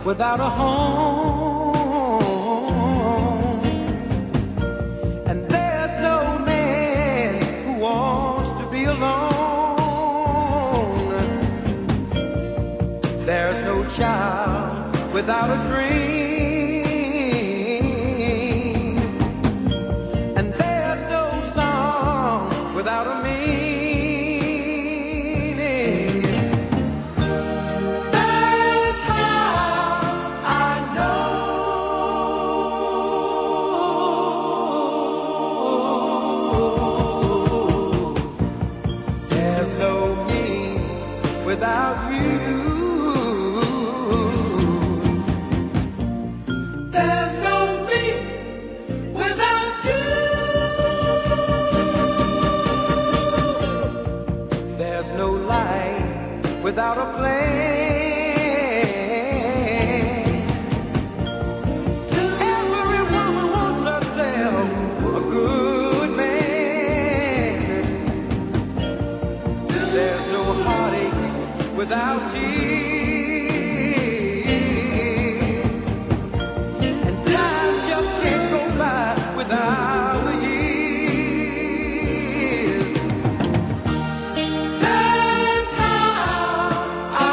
without a home. And there's no man who wants to be alone. There's no child without a dream. And there's no song without a meaning. Without you, there's no me without you. There's no life without a plan. Every woman wants herself a good man. There's no heartache without tears, and time just can't go by without the years. That's how I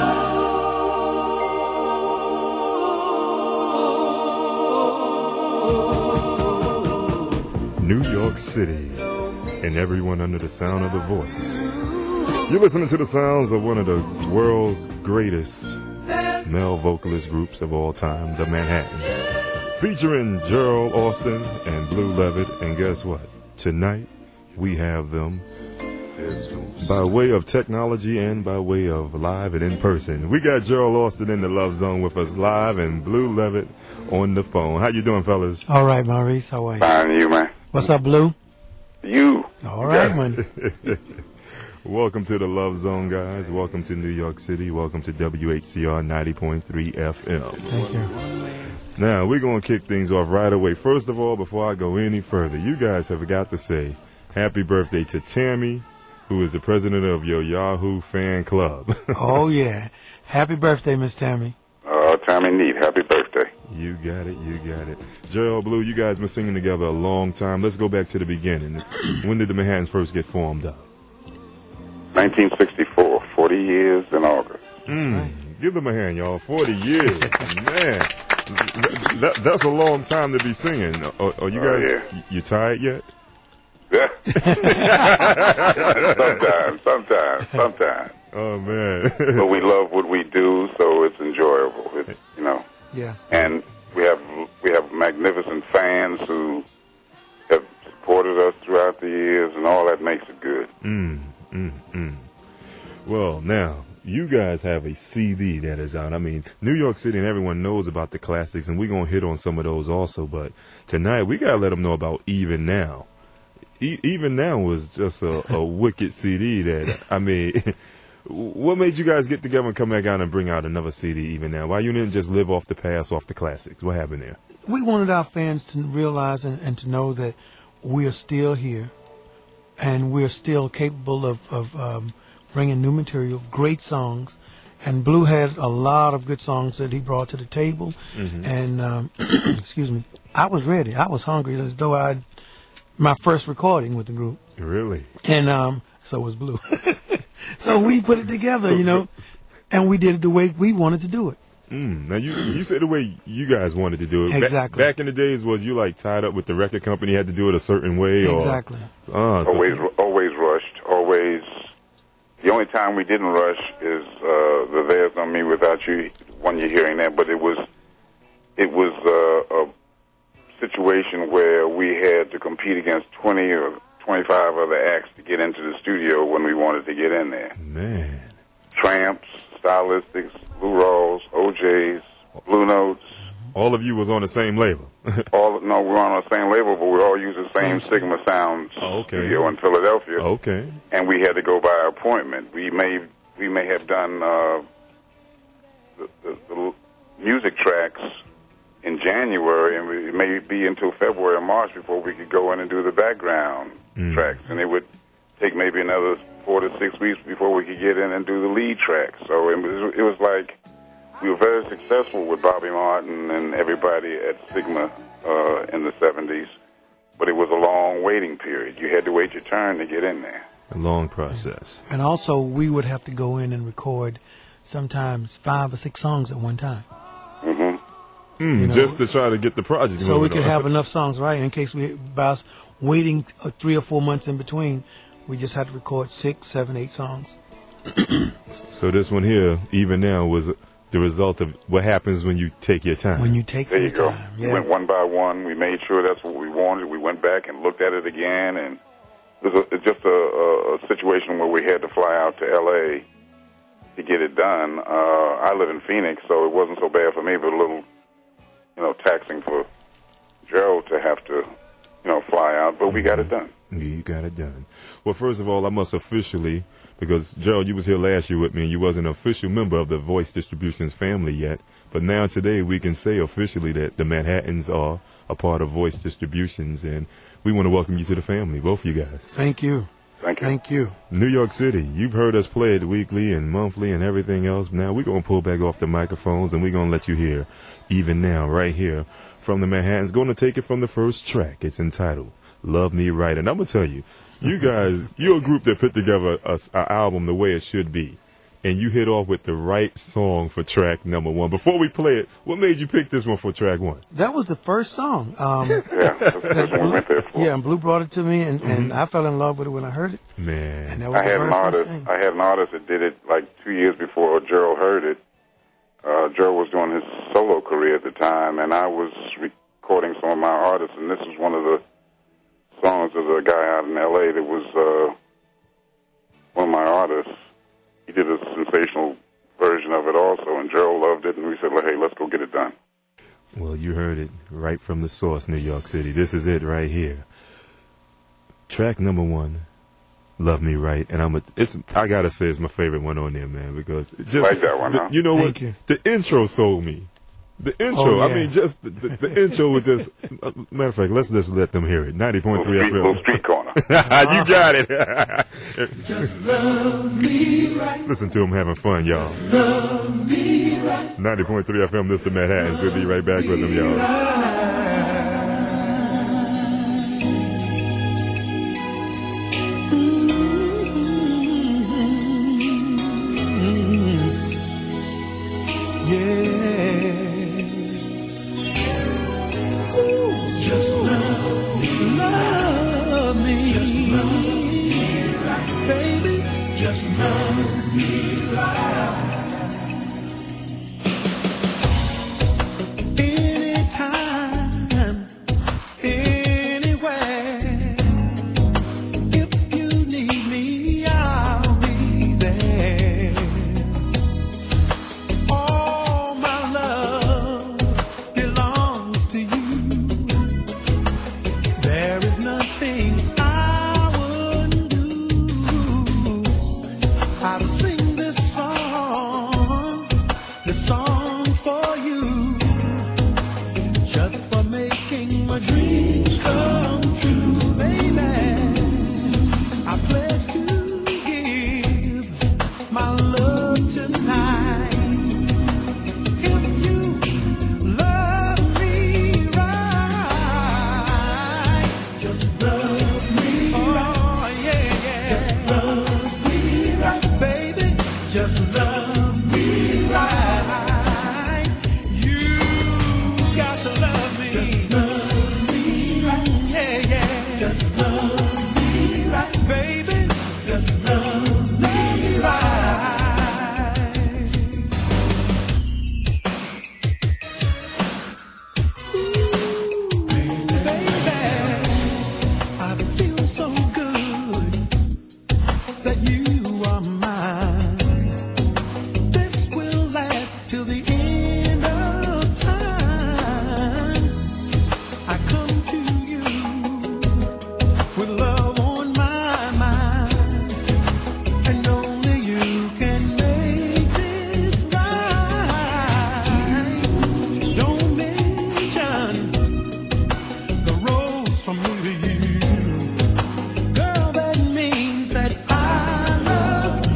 know. New York City, and everyone under the sound of the voice. You're listening to the sounds of one of the world's greatest male vocalist groups of all time, the Manhattans, featuring Gerald Austin and Blue Levitt. And guess what? Tonight, we have them by way of technology and by way of live and in person. We got Gerald Austin in the Love Zone with us live and Blue Levitt on the phone. How you doing, fellas? All right, Maurice. How are you? Fine, you, man. What's up, Blue? You. All right, man. Welcome to the Love Zone, guys. Welcome to New York City. Welcome to WHCR 90.3 FM. Thank you. Now, we're going to kick things off right away. First of all, before I go any further, you guys have got to say happy birthday to Tammy, who is the president of your Yahoo fan club. Oh, yeah. Happy birthday, Miss Tammy. Oh, Tammy Neat, happy birthday. You got it, you got it. Gerald, Blue, you guys been singing together a long time. Let's go back to the beginning. When did the Manhattans first get formed up? 1964, 40 years in August. Right. Give them a hand, y'all. 40 years. Man, that's a long time to be singing. Are you guys, you tired yet? Yeah. Sometimes. Oh, man. But we love what we do, so it's enjoyable. It's, Yeah. And we have magnificent fans who have supported us throughout the years, and all that makes it good. Well, now, you guys have a CD that is out. I mean, New York City and everyone knows about the classics, and we're going to hit on some of those also. But tonight, we got to let them know about Even Now. Even Now was just a wicked CD that, I mean, what made you guys get together and come back out and bring out another CD Even Now? Why you didn't just live off the past, off the classics? What happened there? We wanted our fans to realize and to know that we are still here and we're still capable of bringing new material, great songs. And Blue had a lot of good songs that he brought to the table. Mm-hmm. And, excuse me, I was ready. I was hungry as though I'd my first recording with the group. Really? And so was Blue. So we put it together, and we did it the way we wanted to do it. Now, you said the way you guys wanted to do it. Exactly. Back in the days, was you like tied up with the record company, had to do it a certain way? Exactly. Always rushed. Always. The only time we didn't rush is the There's No Me Without You, when you're hearing that. But it was a situation where we had to compete against 20 or 25 other acts to get into the studio when we wanted to get in there. Man. Tramps, Stylistics, Lou Rawls, OJs, Blue Notes. All of you was on the same label? No, we're on the same label, but we all use the same Sigma Sound studio in Philadelphia. Okay. And we had to go by appointment. We may have done the music tracks in January, and it may be until February or March before we could go in and do the background tracks. And it would take maybe another 4 to 6 weeks before we could get in and do the lead tracks. So it was like we were very successful with Bobby Martin and everybody at Sigma in the 70s, but it was a long waiting period. You had to wait your turn to get in there. A long process. And also, we would have to go in and record sometimes 5 or 6 songs at one time. Mm-hmm. Just to try to get the project so we moving could on. have enough songs right in case by us waiting 3 or 4 months in between, we just had to record 6, 7, 8 songs. So this one here, even now, was the result of what happens when you take your time. When you take There your you go. time, We yeah. went one by one. We made sure that's what we wanted. We went back and looked at it again, and it was just a situation where we had to fly out to L.A. to get it done. I live in Phoenix, so it wasn't so bad for me, but a little, taxing for Gerald to have to, fly out. But we got it done. You got it done. Well, first of all, I must officially, because Gerald, you was here last year with me, and you wasn't an official member of the Voice Distributions family yet. But now today we can say officially that the Manhattans are a part of Voice Distributions, and we want to welcome you to the family, both of you guys. Thank you. Thank you. Thank you. New York City, you've heard us play it weekly and monthly and everything else. Now we're going to pull back off the microphones and we're going to let you hear, even now, right here, from the Manhattans. Going to take it from the first track. It's entitled Love Me Right. And I'm going to tell you, you guys, you're a group that put together an album the way it should be. And you hit off with the right song for track number 1. Before we play it, what made you pick this one for track 1? That was the first song. Yeah, that's what we went there for. Yeah, and Blue brought it to me, and I fell in love with it when I heard it. Man. And that was I the had very an first artist. thing. I had an artist that did it like 2 years before Gerald heard it. Gerald was doing his solo career at the time, and I was recording some of my artists, and this was one of the songs of a guy out in L.A. that was one of my artists. He did a sensational version of it also, and Gerald loved it, and we said, well, hey, let's go get it done. Well, you heard it right from the source, New York City. This is it right here. Track number 1, Love Me Right. And I got to say it's my favorite one on there, man, because it just, Like that one, huh? You know Thank what? you. The intro sold me. The intro, Oh, yeah. I mean, just the intro was just, matter of fact, let's just let them hear it. 90.3 Little FM. street corner. You got it. Just love me right. Listen to them having fun, y'all. Just love me right. 90.3 FM, this is the Manhattans. We'll be right back with them, y'all. Anytime, anywhere, if you need me, I'll be there. All my love belongs to you. There is nothing I wouldn't do. I sing this song's for you, just for making my dreams come true, baby. I pledge to give my love tonight. If you love me right, just love me right. Oh, yeah. Just love me right, baby. Just love me right. You got to love me. Just love me right. Yeah. Just love me right, baby. Just love me right. Baby, I feel so good that you are mine. This will last till the end of time. I come to you with love on my mind, and only you can make this right. Don't mention the roads from me to you. Girl, that means that I love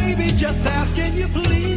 baby, just asking you please.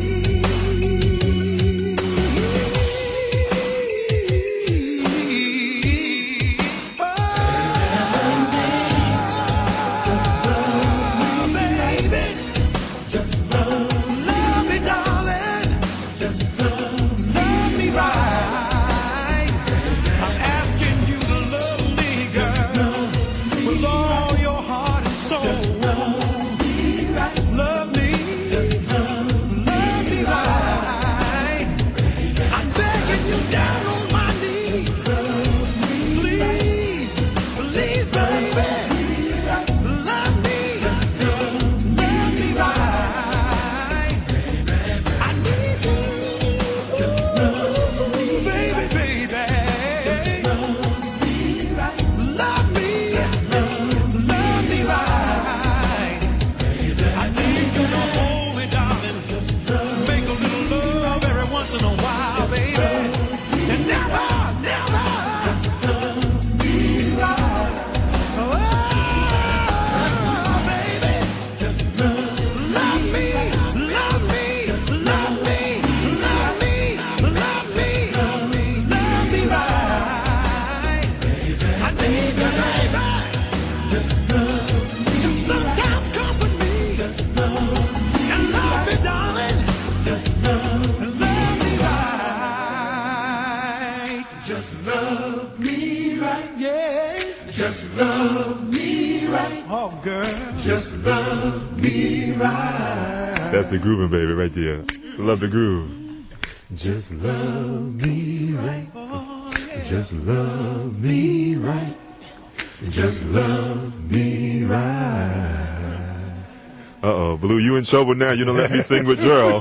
That's the grooving baby right there. Love the groove. Just love me right. Just love me right. Just love me right. Uh-oh, Blue, you in trouble now. You don't let me sing with Gerald.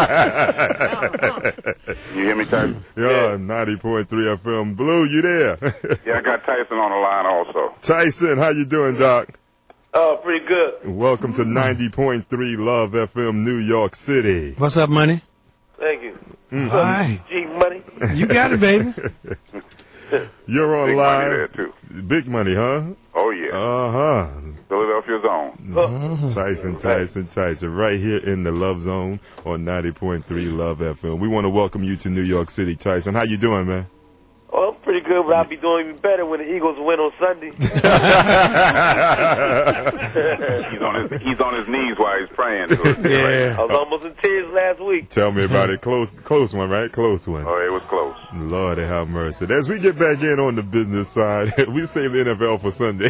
You hear me, Tyson? Yeah, 90.3 FM. Blue, you there? Yeah, I got Tyson on the line also. Tyson, how you doing, Doc? Oh, pretty good. Welcome to 90.3 Love FM, New York City. What's up, Money? Thank you. Hi. G Money. You got it, baby. You're on Big live. money there, too. Big money, huh? Oh, yeah. Uh-huh. Philadelphia Zone. Tyson, right here in the Love Zone on 90.3 Love FM. We want to welcome you to New York City, Tyson. How you doing, man? Oh, I'm pretty good, but I'll be doing even better when the Eagles win on Sunday. He's on his knees while he's praying. To us. Yeah. I was almost in tears last week. Tell me about it. Close one, right? Close one. Oh, it was close. Lord have mercy. As we get back in on the business side, we save the NFL for Sunday.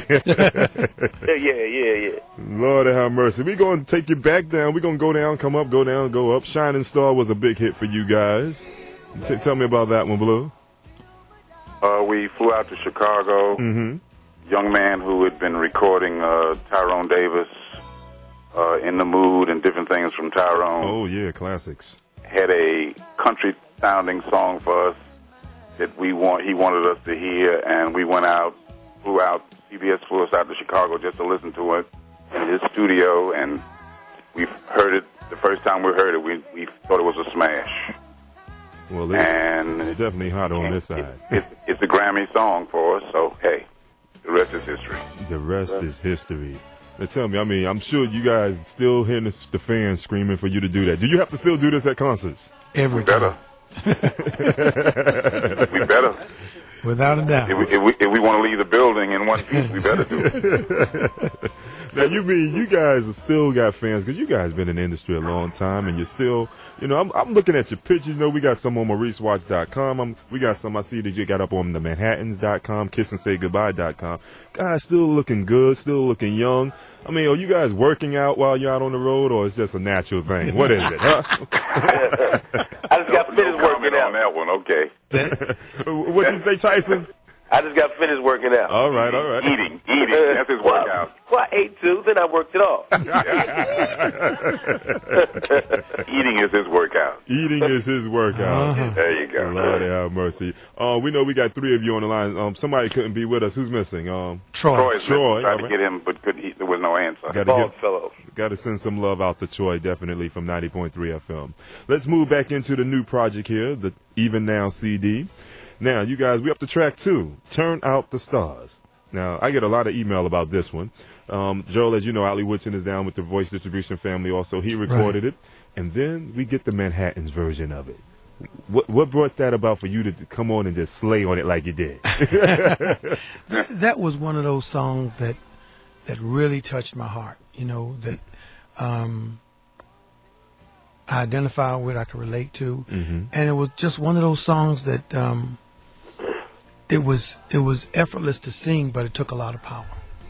Yeah. Lord have mercy. We're going to take you back down. We're going to go down, come up, go down, go up. Shining Star was a big hit for you guys. Tell me about that one, Blue. We flew out to Chicago. Mm-hmm. Young man who had been recording Tyrone Davis, In the Mood, and different things from Tyrone. Oh, yeah, classics. Had a country-sounding song for us that he wanted us to hear, and we went out, flew out. CBS flew us out to Chicago just to listen to it in his studio, and we heard it. The first time we heard it, we thought it was a smash. Well, and it's definitely hot on this side. It's a Grammy song for us, so, hey, the rest is history. The rest is history. Now tell me, I mean, I'm sure you guys still hear the fans screaming for you to do that. Do you have to still do this at concerts? Every We better. We better. Without a doubt. If we want to leave the building in one piece, we better do it. Now, you mean you guys still got fans because you guys been in the industry a long time, and you're still, I'm looking at your pictures. You got some on MauriceWatch.com. We got some I see that you got up on the Manhattans.com, KissAndSayGoodbye.com. Guys still looking good, still looking young. I mean, are you guys working out while you're out on the road, or it's just a natural thing? What is it, huh? I just got finished working out. On that one, okay. What'd you say, Tyson? I just got finished working out. All right. Eating. That's his workout. Well, I ate too, then I worked it off. Eating is his workout. Eating is his workout. There you go. Lord have mercy. We know we got 3 of you on the line. Somebody couldn't be with us. Who's missing? Troy. Troy. Tried to get him, but there was no answer. Got to send some love out to Troy, definitely, from 90.3 FM. Let's move back into the new project here, the Even Now CD. Now, you guys, we up to track 2, Turn Out the Stars. Now, I get a lot of email about this one. Joel, as you know, Ali Woodson is down with the Voice Distribution family also. He recorded it. And then we get the Manhattans version of it. What brought that about for you to come on and just slay on it like you did? That was one of those songs that really touched my heart, that I identify with, I could relate to. Mm-hmm. And it was just one of those songs that it was effortless to sing, but it took a lot of power.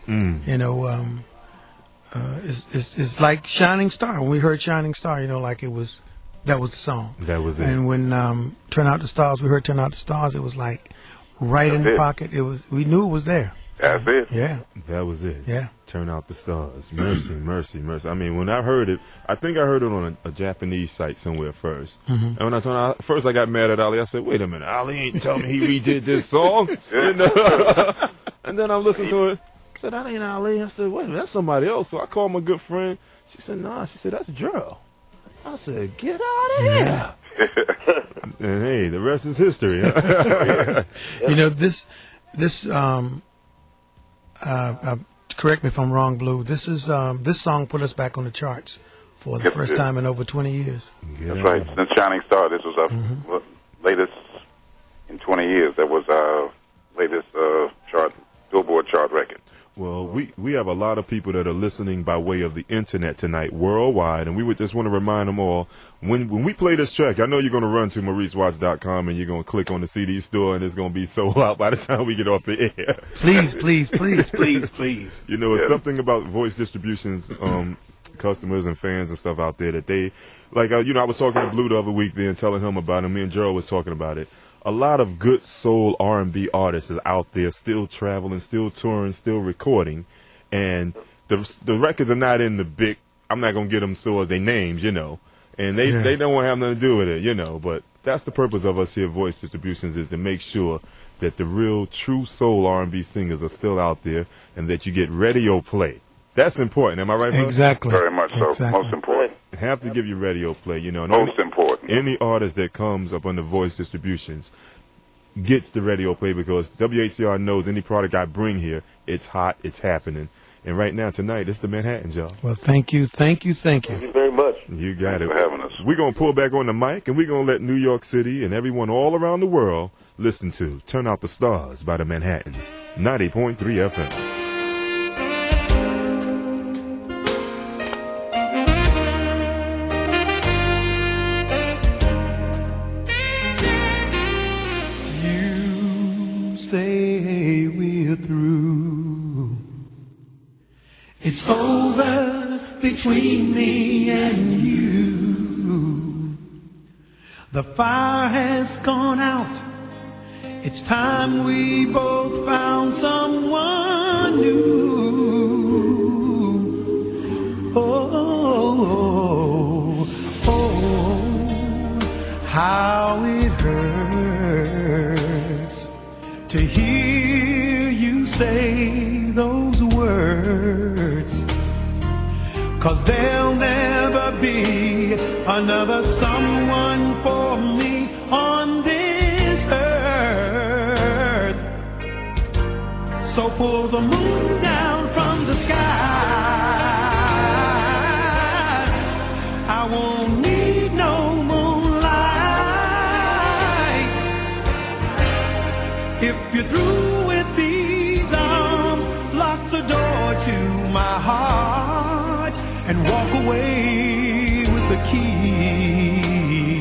It's like Shining Star. When we heard Shining Star, like that was the song. That was it. And when Turn Out the Stars, we heard Turn Out the Stars, it was like right in the pocket. We knew it was there. That's it. Yeah. That was it. Yeah. Turn Out the Stars. Mercy, mercy, mercy. I mean, when I heard it, I think I heard it on a Japanese site somewhere first. Mm-hmm. And when I got mad at Ali. I said, wait a minute, Ali ain't telling me he redid this song. And then I listened to it. I said, that ain't Ali. I said, wait a minute, that's somebody else. So I called my good friend. She said, nah. She said, that's Gerald. I said, get out of here. And hey, the rest is history. This correct me if I'm wrong, Blue. This song put us back on the charts for the first time in over 20 years. That's right. Since Shining Star, this was our latest in 20 years. That was our latest Billboard chart record. Well, we have a lot of people that are listening by way of the internet tonight, worldwide, and we would just want to remind them all, when we play this track, I know you're going to run to MauriceWatts.com and you're going to click on the CD store and it's going to be sold out by the time we get off the air. Please, please, please, please, please. It's something about Voice Distribution's customers and fans and stuff out there that they, like, I was talking to Blue the other week then, telling him about it. Me and Gerald was talking about it. A lot of good soul R&B artists is out there still traveling, still touring, still recording. And the records are not in the big, I'm not going to get them so as they names, And they don't want to have nothing to do with it, But that's the purpose of us here at Voice Distributions, is to make sure that the real, true soul R&B singers are still out there and that you get radio play. That's important. Am I right, brother? Exactly. Very much so. Exactly. Most important. Have to give you radio play, Most important. Any artist that comes up under Voice Distributions gets the radio play because WHCR knows any product I bring here, it's hot, it's happening. And right now, tonight, it's the Manhattans, y'all. Well, thank you. Thank you very much. You got it. Thanks for having us. We're going to pull back on the mic, and we're going to let New York City and everyone all around the world listen to Turn Out the Stars by the Manhattans, 90.3 FM. Say we're through. It's over between me and you. The fire has gone out. It's time we both found someone new. Oh, how it hurts to hear you say those words, 'cause there'll never be another someone for me on this earth. So pull the moon down from the sky. I won't need no moonlight. If you're through with these arms, lock the door to my heart and walk away with the key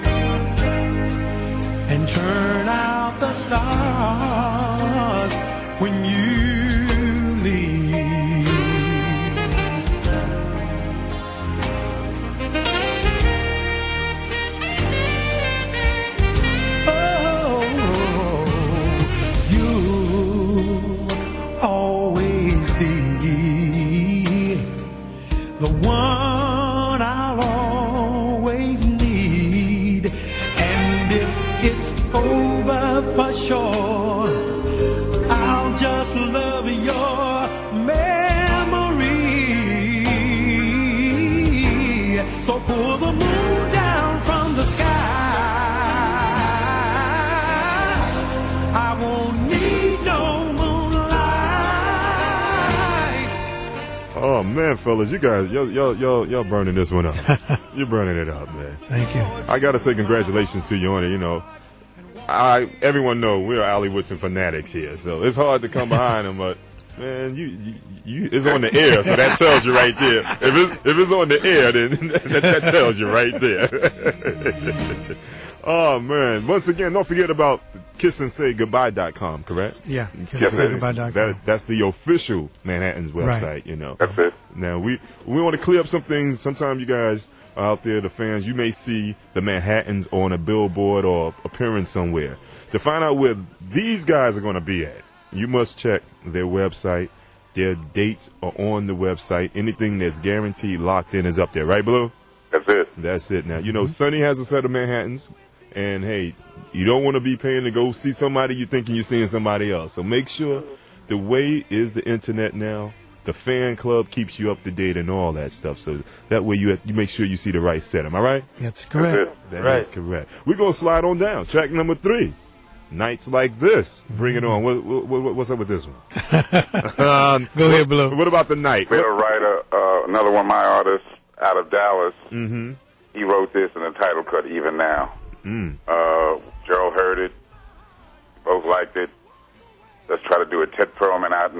and turn out the stars when you leave. Oh, you'll always be the one I'll always need. And if it's over for sure, I'll just love your memory. So pull the moon down from the sky. I won't need no moonlight. Oh man, fellas, you guys, y'all burning this one up. You're burning it up, man. Thank you. I gotta say congratulations to you on it. You know, everyone know we're Allie Woodson fanatics here, so it's hard to come behind them. But man, you it's on the air, so that tells you right there. If it's on the air, then that tells you right there. Oh man! Once again, don't forget about KissAndSayGoodbye.com, correct? Yeah, Yes, sir. KissAndSayGoodbye.com. That's the official Manhattan's website. Right. You know. That's it. Now we want to clear up some things. Sometimes you guys out there, the fans, you may see the Manhattans on a billboard or appearing somewhere. To find out where these guys are going to be at, you must check their website. Their dates are on the website. Anything that's guaranteed locked in is up there, right, Blue? That's it. That's it. Now, you know, Sonny has a set of Manhattans, and hey, you don't want to be paying to go see somebody you're thinking you're seeing somebody else. So make sure the way is the internet now. The fan club keeps you up to date and all that stuff. So that way you make sure you see the right set. Am I right? That's correct. That is correct. We're going to slide on down. Track number 3. Nights Like This. Bring it on. What's up with this one? Go ahead, Blue. What about the night? We had a writer, another one of my artists out of Dallas. Mm-hmm. He wrote this in the title cut, Even Now. Gerald heard it. Both liked it. Let's try to do it. Ted Perlman out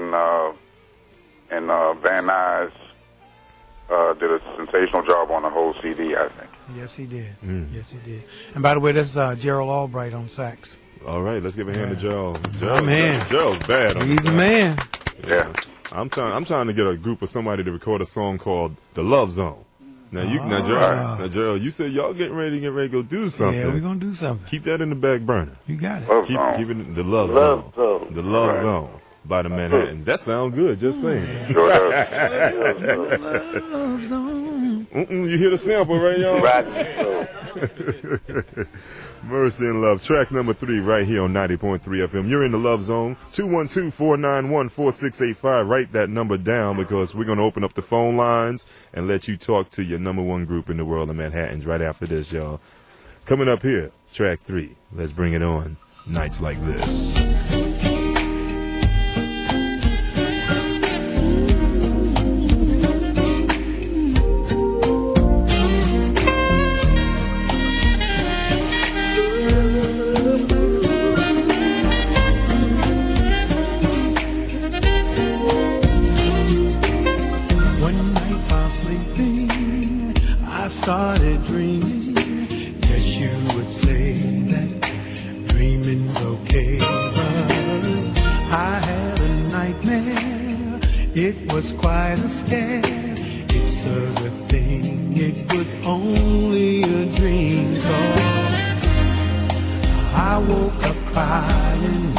in Van Nuys did a sensational job on the whole CD, I think. Yes, he did. Yes, he did. And by the way, that's Gerald Albright on sax. All right, let's give a hand to Joe. My man. Joe's bad. He's the man. Yeah. I'm trying to get a group of somebody to record a song called The Love Zone. Now Gerald, you said y'all getting ready to go do something. Yeah, we're going to do something. Keep that in the back burner. You got it. Love Keep Zone. it in the Love Love Zone. Zone. The Love Zone by the Manhattans. That sounds good, just saying. Sure does. Love zone. You hear the sample, right, y'all? Right. Mercy and Love, track number 3 right here on 90.3 FM. You're in the Love Zone, 212-491-4685. Write that number down because we're going to open up the phone lines and let you talk to your number 1 group in the world, the Manhattans, right after this, y'all. Coming up here, track 3. Let's bring it on. Nights Like This. Started dreaming, guess you would say that dreaming's okay, but I had a nightmare, it was quite a scare, it's a good thing it was only a dream, 'cause I woke up crying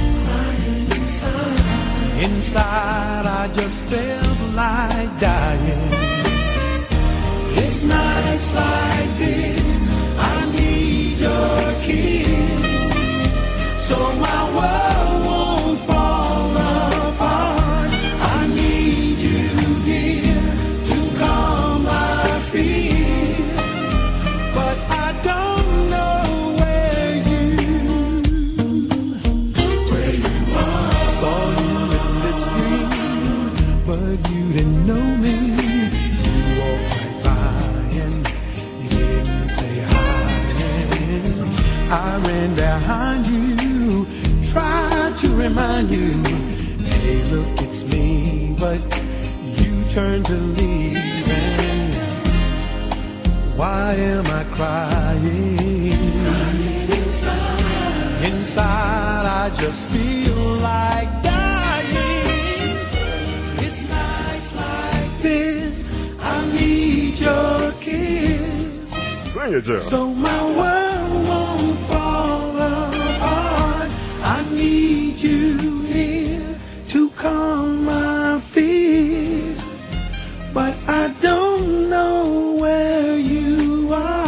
inside I just felt like dying. It's nights like this, I need your kiss, so my world won't fall apart. I need you, dear, to calm my fears, but I don't know where you are. Saw you in this dream, but you didn't know me. You walked right by and you didn't say hi. And I ran behind you, tried to remind you, hey, look, it's me, but you turned to leave. And why am I crying? Inside, I just feel like dying. It's nights like this, I need your kiss, Sing it, Joe. so my world won't fall apart. I need you here to calm my fears, but I don't know where you are.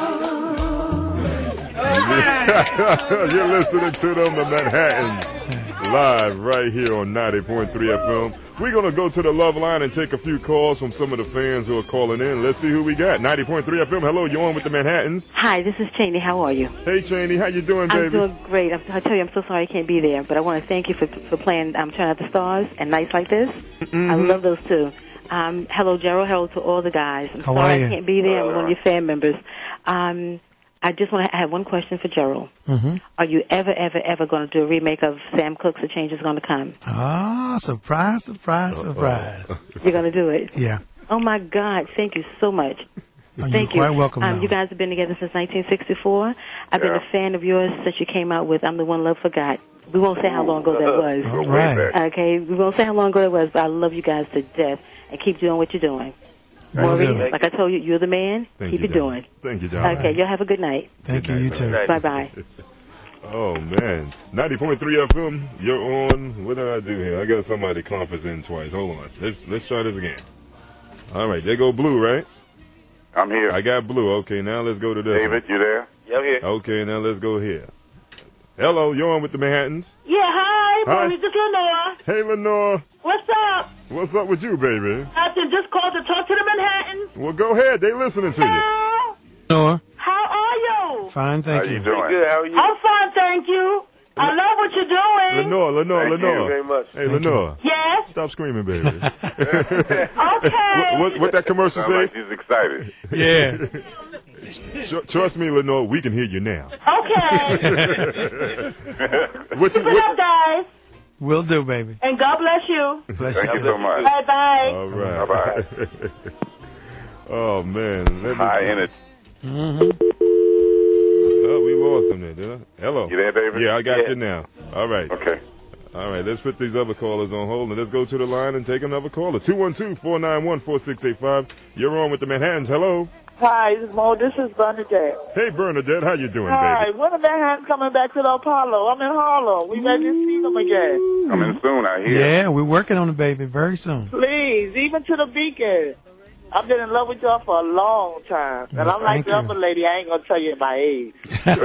You're listening to them, the Manhattans, live right here on 90.3 FM. We're going to go to the love line and take a few calls from some of the fans who are calling in. Let's see who we got. 90.3 FM. Hello, you're on with the Manhattans. Hi, this is Cheney. How are you? Hey, Cheney, how you doing, baby? I'm doing great. I tell you, I'm so sorry I can't be there, but I want to thank you for playing Turn Out the Stars and Nights Like This. I love those two. Hello, Gerald. Hello to all the guys. I'm How sorry are you? I can't be there. I'm one of your fan members. I just want to have one question for Gerald. Mm-hmm. Are you ever going to do a remake of Sam Cooke's A Change Is Going to Come? Ah, surprise, surprise, surprise. You're going to do it? Yeah. Oh, my God. Thank you so much. Oh, Thank you're you. quite welcome. You guys have been together since 1964. I've been a fan of yours since you came out with I'm the One Love Forgot. We won't say how long ago that was. All right. Okay, we won't say how long ago that was, but I love you guys to death. And keep doing what you're doing. Maurice, like I told you, you're the man. Keep it doing. Thank you, darling. Okay, y'all have a good night. Thank you, you too. Bye-bye. Oh, man. 90.3 FM, you're on. What did I do here? I got somebody conference in twice. Hold on. Let's try this again. All right, there go Blue, right? I'm here. I got Blue. Okay, now let's go to this David, you there? Yeah, I'm here. Okay, now let's go here. Hello, you're on with the Manhattans. Yeah, hi, Hi. Maurice, it's Lenore. Hey, Lenore. What's up? What's up with you, baby? I just called to talk to the Manhattans. Well, go ahead. They listening to you. Hello? Nora, How are you? fine, thank How you you. doing? Good, how are you? I'm fine, thank you. I love what you're doing. Lenore. Thank you very much. Hey, Lenore. Yes? Stop screaming, baby. Okay. what that commercial Sounds say? like she's excited. Yeah. Trust me, Lenore, we can hear you now. Okay. What Keep it up, guys. Will do, baby. And God bless you. Bless Thank you. you so much. Bye-bye. All right. Bye-bye. Oh, man. Let me High see. energy. Oh, we lost him there, did I? Hello. You there, David? Yeah, I got you now. All right. Okay. All right, let's put these other callers on hold, and let's go to the line and take another caller. 212-491-4685. You're on with the Manhattans. Hello. Hi, this is Bernadette. Hey, Bernadette. How you doing, Hi, baby? when are Manhattan coming back to the Apollo? I'm in Harlem. We ready to see them again. Coming soon, I hear. Yeah, we're working on it, baby, very soon. Please, even to the Beacon. I've been in love with y'all for a long time. And I'm like thank the you. other lady, I ain't going to tell you my age. But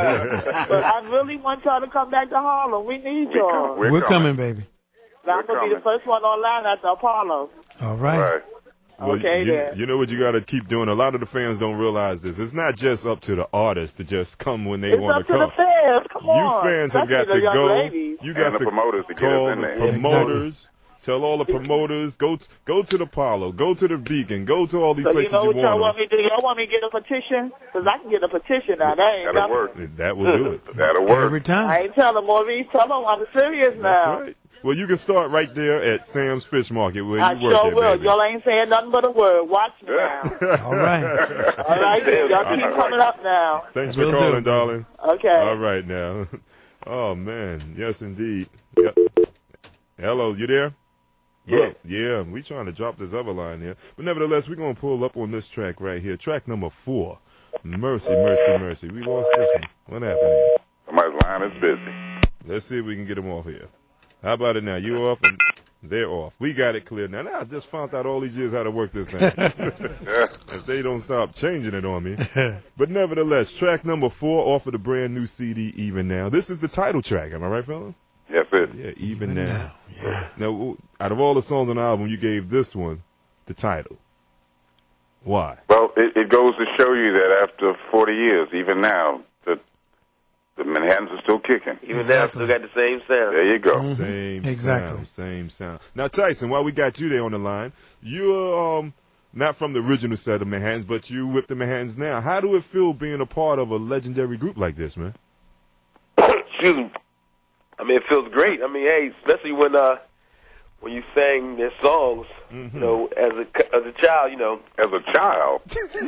I really want y'all to come back to Harlem. We need y'all. We're coming, baby. I'm going to be the first one online at the Apollo. All right. Right. Well, Okay, then. you know what you got to keep doing? A lot of the fans don't realize this. It's not just up to the artists to just come when they It's want up to to come. the fans. Come You on. fans have got Especially to the young go. ladies. You got And the to promoters to get call us in the there. promoters. Tell all the promoters, go to the Apollo, go to the Beacon, go to all these So places you know what y'all want want me to do? Y'all want me to get a petition? Because I can get a petition now. That ain't That'll nothing. work. them. That will do it. That'll work. Every I time. ain't telling Maurice. Tell him I'm serious now. That's right. Well, you can start right there at Sam's Fish Market where I you work sure at, will. baby. Y'all ain't saying nothing but a word. Watch me now. All right. All right, then. Y'all keep coming up now. Thanks Will for do. calling, darling. Okay. All right now. Oh man, yes indeed. Yep. Hello, you there? Yeah. Yeah, we trying to drop this other line here. But nevertheless, we're going to pull up on this track right here. Track number 4. Mercy, Mercy, Mercy. We lost this one. What happened here? Somebody's line is busy. Let's see if we can get them off here. How about it now? You off and they're off. We got it clear now. Now I just found out all these years how to work this thing. If they don't stop changing it on me. But nevertheless, track number 4 off of the brand new CD, Even Now. This is the title track. Am I right, fella? Yes, it. Yeah, Even Now. Yeah. Now, out of all the songs on the album, you gave this one the title. Why? Well, it goes to show you that after 40 years, even now, the Manhattans are still kicking. Even now, still got the same sound. There you go. Same Exactly. sound, same sound. Now, Tyson, while we got you there on the line, you're not from the original set of Manhattans, but you with the Manhattans now. How do it feel being a part of a legendary group like this, man? Excuse me. I mean, it feels great. I mean, hey, especially when you sang their songs, you know, as a child, you know. As a child,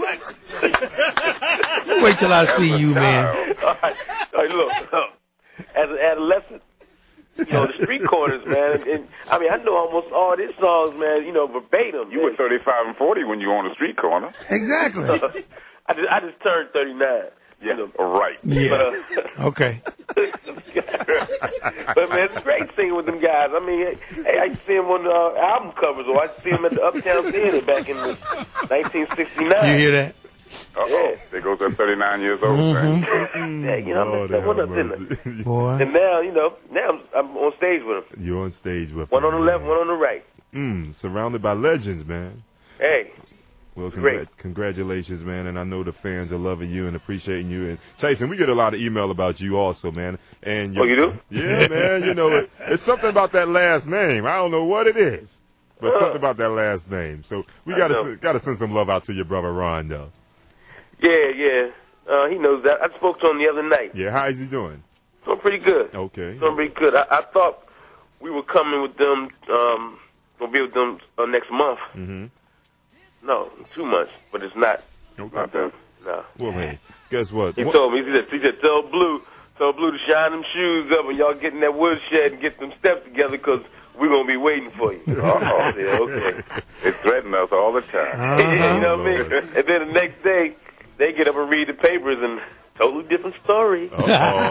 Wait till I see you, man. All right, look, as an adolescent, you know, the street corners, man. And I mean, I know almost all these songs, man. You know, verbatim. you were 35 and 40 when you were on the street corner. Exactly. I just turned 39. Yeah, You know. right. Yeah. Okay. But man, it's great singing with them guys. I mean, hey, I see them on the album covers, or I see them at the Uptown Theater back in 1969. You hear that? Uh-oh. There goes that 39 years old thing. Yeah, you know, I messed that one up, didn't I? Boy. And now, you know, I'm on stage with them. You're on stage with One them, on the left, man. one on the right. Surrounded by legends, man. Hey, Well, Great. congratulations, man, and I know the fans are loving you and appreciating you. And Tyson, we get a lot of email about you also, man. And Oh, you do? Yeah, man. You know, it's something about that last name. I don't know what it is. But something about that last name. So we gotta send some love out to your brother Ron, though. Yeah. He knows that. I spoke to him the other night. Yeah, how is he doing? Doing pretty good. Okay. Doing pretty good. I thought we were coming with them, gonna be with them next month. Mm-hmm. No, 2 months, but it's not. Okay. Not them. No. Well, hey, guess what? He told me, he said, tell Blue to shine them shoes up and y'all get in that woodshed and get them steps together because we're going to be waiting for you. I said, okay. They threaten us all the time. You know what I mean? And then the next day, they get up and read the papers and totally different story. All right,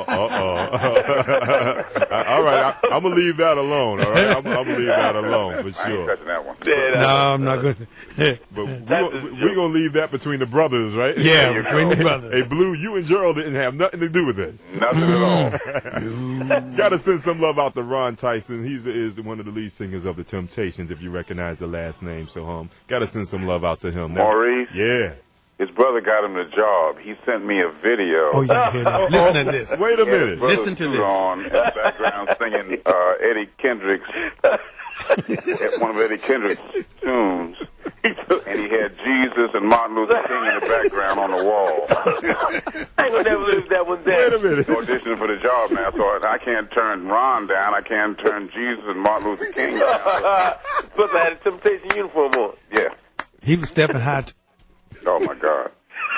I'm going to leave that alone, all right? I'm going to leave that alone for I ain't sure. touching that one. No, I'm not going to. But we're going to leave that between the brothers, right? Yeah, between the brothers. Hey, Blue, you and Gerald didn't have nothing to do with this. Nothing at all. Got to send some love out to Ron Tyson. He is one of the lead singers of the Temptations, if you recognize the last name. So, got to send some love out to him. Maurice? Yeah. His brother got him the job. He sent me a video. Oh, yeah. Listen to this. Wait a minute. Listen to this. On in the background singing Eddie Kendrick's, one of Eddie Kendrick's tunes. And he had Jesus and Martin Luther King in the background on the wall. I ain't going to never live that one down. Wait a minute. Auditioning for the job now, so I can't turn Ron down. I can't turn Jesus and Martin Luther King down. Plus, I had a Temptation uniform on. Yeah. He was stepping high. Oh, my God.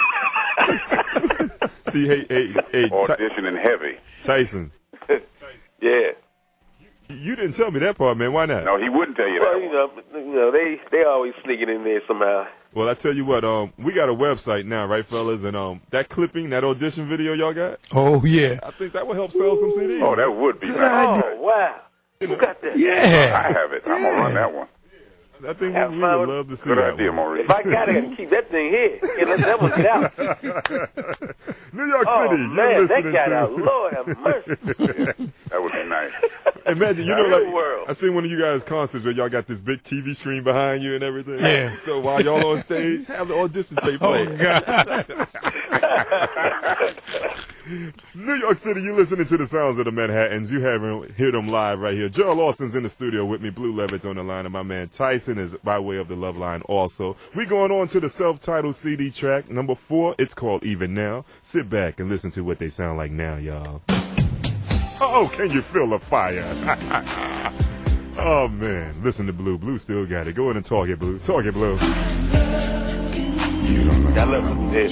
See, hey. Auditioning heavy. Tyson. Yeah. You didn't tell me that part, man. Why not? No, he wouldn't tell you that. Well, you know, they always sneak it in there somehow. Well, I tell you what, we got a website now, right, fellas? And that clipping, that audition video y'all got, Oh, yeah. I think that would help sell some CDs. Oh, that would be nice. Oh, wow. You got that? Yeah. I have it. I'm going to run that one. I think Have we fun would with- love to see Good that idea, one. Maurice. If I got it, I can keep that thing here. Can't let that one get out. New York Oh, City, you're man, that listening got to... out. Lord have mercy. That would be nice. Imagine, you Not know, real like, world. I seen one of you guys' concerts where y'all got this big TV screen behind you and everything. Yeah. So while y'all on stage, have the audition tape Oh, playing. God. New York City, you listening to the sounds of the Manhattans. You haven't heard them live right here. Gerald Lawson's in the studio with me. Blue Levitt's on the line, and my man Tyson is by way of the Love Line also. We going on to the self-titled CD track, number 4. It's called Even Now. Sit back and listen to what they sound like now, y'all. Oh, can you feel the fire? Oh, man. Listen to Blue. Blue still got it. Go ahead and talk it, Blue. Talk it, Blue. You don't know. I love this.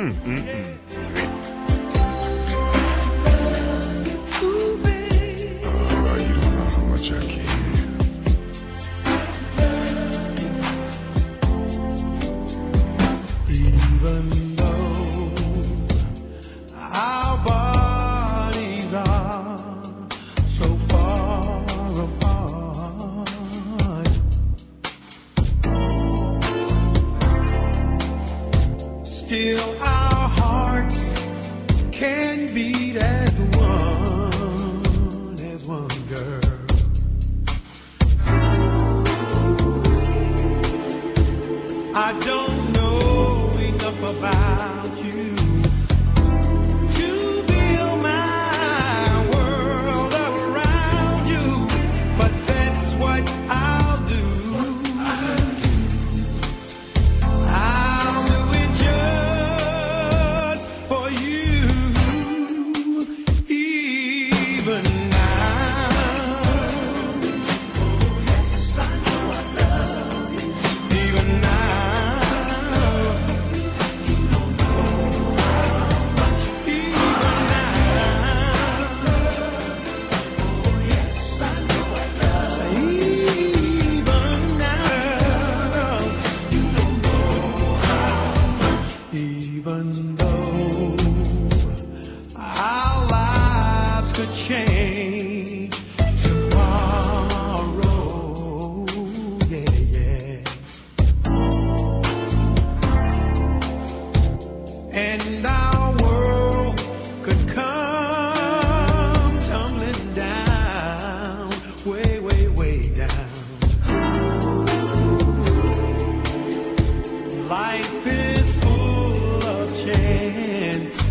You don't know how much I care. Even though our bodies are so far apart, still our hearts can beat as one girl. I don't know enough about you to build my world around you, but that's what I'll do. I'll do it just for you, even now. Yes, I know I love you. Even now. Even though our lives could change tomorrow, yes, and our world could come tumbling down, way, way, way down. Life is full of chance,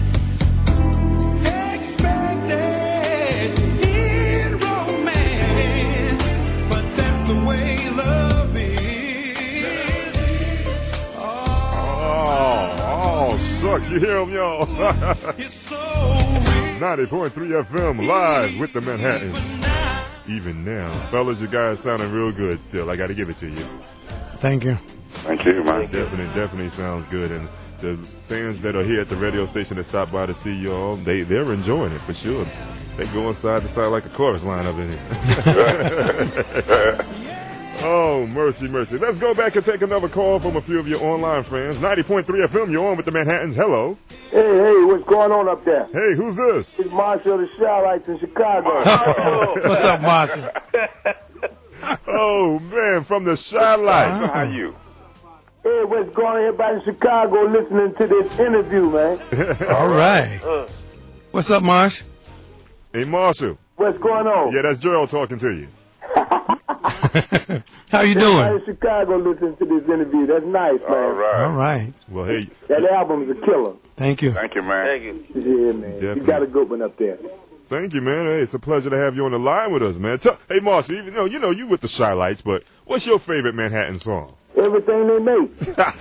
expected in romance, but that's the way love trucks. You hear them, y'all? It's so real. 90.3 FM live with the Manhattan. Even now. Fellas, you guys sounding real good still. I got to give it to you. Thank you. Thank you, man. Definitely sounds good. And the fans that are here at the radio station that stopped by to see y'all, they're enjoying it for sure. They go inside to sound like a chorus line up in here. Oh, mercy. Let's go back and take another call from a few of your online friends. 90.3 FM, you're on with the Manhattans. Hello. Hey, what's going on up there? Hey, who's this? It's Marshall of the Shy in Chicago. What's up, Marshall? Oh, man, from the Shy Lights. How you? Hey, what's going on? Everybody in Chicago listening to this interview, man. All right. What's up, Marsh? Hey, Marshall. What's going on? Yeah, that's Gerald talking to you. How you Everybody doing? in Chicago listening to this interview. That's nice, man. All right. All right. Well, hey. That album's a killer. Thank you. Thank you, man. Thank you. Yeah, man. Definitely. You got a good one up there. Thank you, man. Hey, it's a pleasure to have you on the line with us, man. Hey, Marshall, even though you with the Shy Lights, but what's your favorite Manhattan song? Everything they make.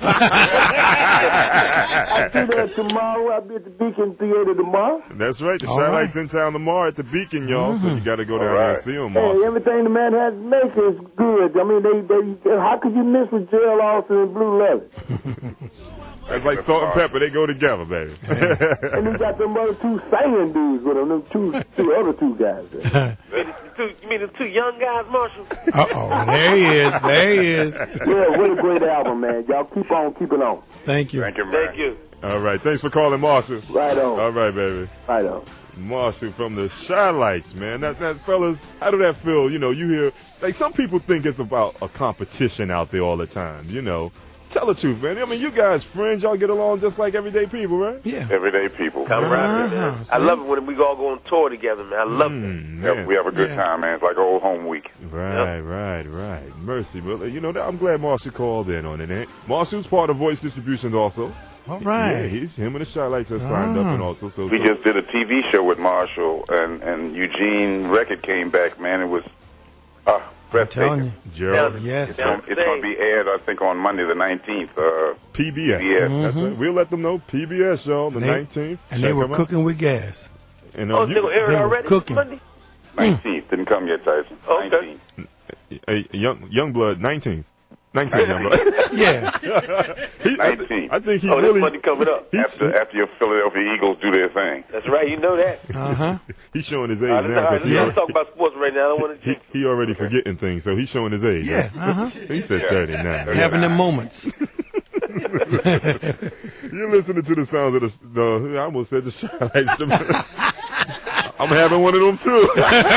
I'll be there tomorrow. I'll be at the Beacon Theater tomorrow. That's right. The All Shy right. Lights in town tomorrow at the Beacon, y'all. So you got to go down there and see them, Hey, Marshall. everything the man has to make is good. I mean, they how could you miss with Gerald Austin and Blue Levy? That's like salt and pepper. They go together, baby. And he got them other two singing dudes with him, them two other two guys. You mean the two young guys, Marshall? Uh-oh. There he is. Yeah, what a great album, man. Y'all keep on keeping on. Thank you. Thank you, man. Thank you. All right. Thanks for calling, Marshall. Right on. All right, baby. Right on. Marshall from the Shy Lights, man. That fellas, how do that feel? You know, you hear, like, some people think it's about a competition out there all the time, you know. Tell the truth, man. I mean, you guys friends, y'all get along just like everyday people, right? Yeah. Everyday people. Camaraderie, man. I love it when we all go on tour together, man. I love it. Man. We have a good time, man. It's like old home week. Right. Mercy. Well, you know, I'm glad Marshall called in on it. Eh? Marshall's part of Voice Distributions also. All right. Yeah, him and the Shy Lights have signed up and also. So We just did a TV show with Marshall, and Eugene Record came back, man. It was telling breathtaking. you. Gerald, Yes. It's going to be aired, I think, on Monday the 19th. PBS. Yes. That's right. We'll let them know. PBS, y'all, the 19th. And they Check were them out. cooking with gas. And, Oh, they were airing they were already? cooking. Monday? 19th. Didn't come yet, Tyson. Okay. 19th. Young blood, 19. 19 young blood. Yeah. 19. I think he Oh, really. this Monday coming up. After your Philadelphia Eagles do their thing. That's right. You know that. Uh-huh. He's showing his age All right, now. 'cause let's not talk about sports right now. I don't want to. he already forgetting things, so he's showing his age. Yeah. Uh-huh. He said 39. Having them moments. You're listening to the sounds of the I almost said the Shy Lights. I'm having one of them too.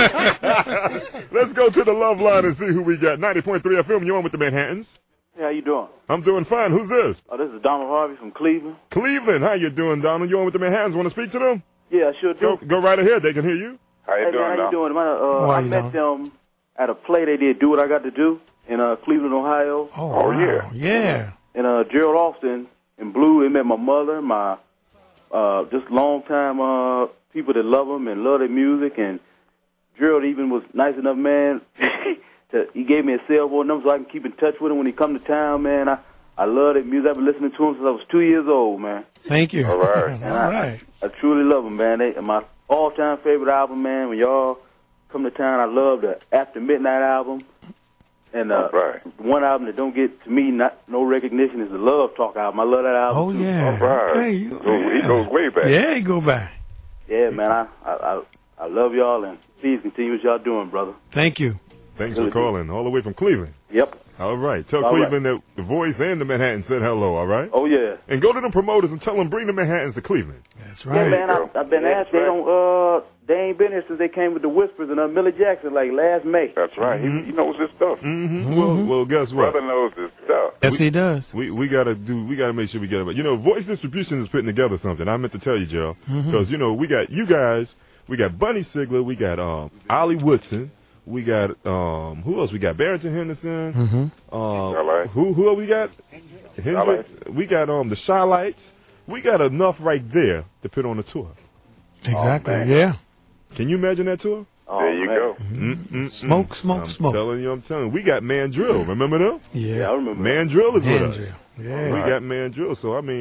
Let's go to the love line and see who we got. 90.3 FM, you on with the Manhattans? Hey, how you doing? I'm doing fine. Who's this? Oh, this is Donald Harvey from Cleveland. Cleveland. How you doing, Donald? You on with the Manhattans? Want to speak to them? Yeah, I sure do. Go right ahead. They can hear you. How you Hey, doing, man, how Doc? you doing? Man, How I you met them at a play they did, Do What I Got to Do, in Cleveland, Ohio. Oh, Oh, wow. yeah. Yeah. And Gerald Austin and Blue, they met my mother, my just long-time people that love them and love their music. And Gerald even was nice enough, man, he gave me a cell phone number so I can keep in touch with him when he come to town, man. I love their music. I've been listening to him since I was 2 years old, man. Thank you. All right. And All right. I truly love them, man. My all-time favorite album, man. When y'all come to town, I love the After Midnight album. And right. one album that don't get, to me, no recognition is the Love Talk album. I love that album. Oh, too. yeah. All right. Okay, He goes way back. Yeah, he go back. Yeah, man. I love y'all, and please continue what y'all doing, brother. Thank you. Thanks for calling. All the way from Cleveland. Yep. All right. Tell All Cleveland that the Voice and the Manhattan said hello, all right? Oh, yeah. And go to the promoters and tell them bring the Manhattans to Cleveland. That's Yeah, right. man. go. I've been asked. They don't. They ain't been here since they came with the Whispers and Millie Jackson, like last May. That's right. He knows his stuff. Well, guess what? Brother knows his stuff. Yes, he does. We gotta make sure we get it. You know, Voice Distribution is putting together something. I meant to tell you, Joe, because you know we got you guys. We got Bunny Sigler. We got Ollie Woodson. We got who else? We got Barrington Henderson. LA. Who else we got? Hendrix. We got the Shy Lights. We got enough right there to put on the tour. Exactly. man. Yeah. Can you imagine that tour? There you go. Smoke, smoke, smoke. I'm telling you. We got Mandrill. Remember them? Yeah, I remember. Mandrill is with us. Andrew. Yeah. We got Mandrill. So, I mean,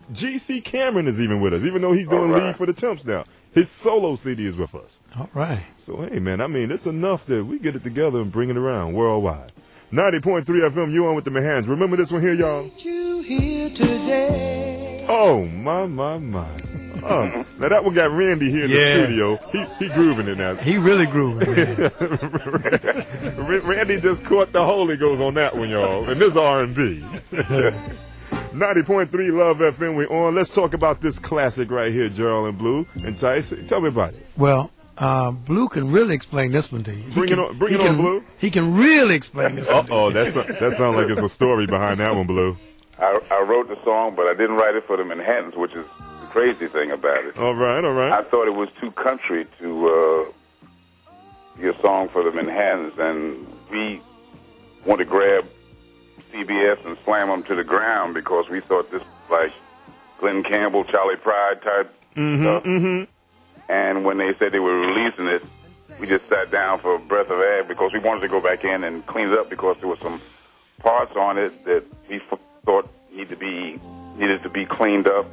G.C. Cameron is even with us, even though he's doing lead for the Temps now. His solo CD is with us. All right. So, hey, man, I mean, it's enough that we get it together and bring it around worldwide. 90.3 FM, you on with the Mahans. Remember this one here, y'all? You here today. Oh, my. Oh, now that one got Randy here in the studio. He grooving it now. He really grooving. Randy just caught the Holy Ghost on that one, y'all. And this R&B. 90.3 Love FM, we on. Let's talk about this classic right here, Gerald and Blue. And Tice, tell me about it. Well, Blue can really explain this one to you. Bring it on, Blue. He can really explain this one to you. That sounds like it's a story behind that one, Blue. I wrote the song, but I didn't write it for the Manhattans, which is the crazy thing about it. All right. I thought it was too country to be a song for the Manhattans, and we wanted to grab CBS and slam them to the ground because we thought this was like Glenn Campbell, Charlie Pride type stuff. Mm-hmm. And when they said they were releasing it, we just sat down for a breath of air because we wanted to go back in and clean it up because there were some parts on it that we thought needed to be cleaned up.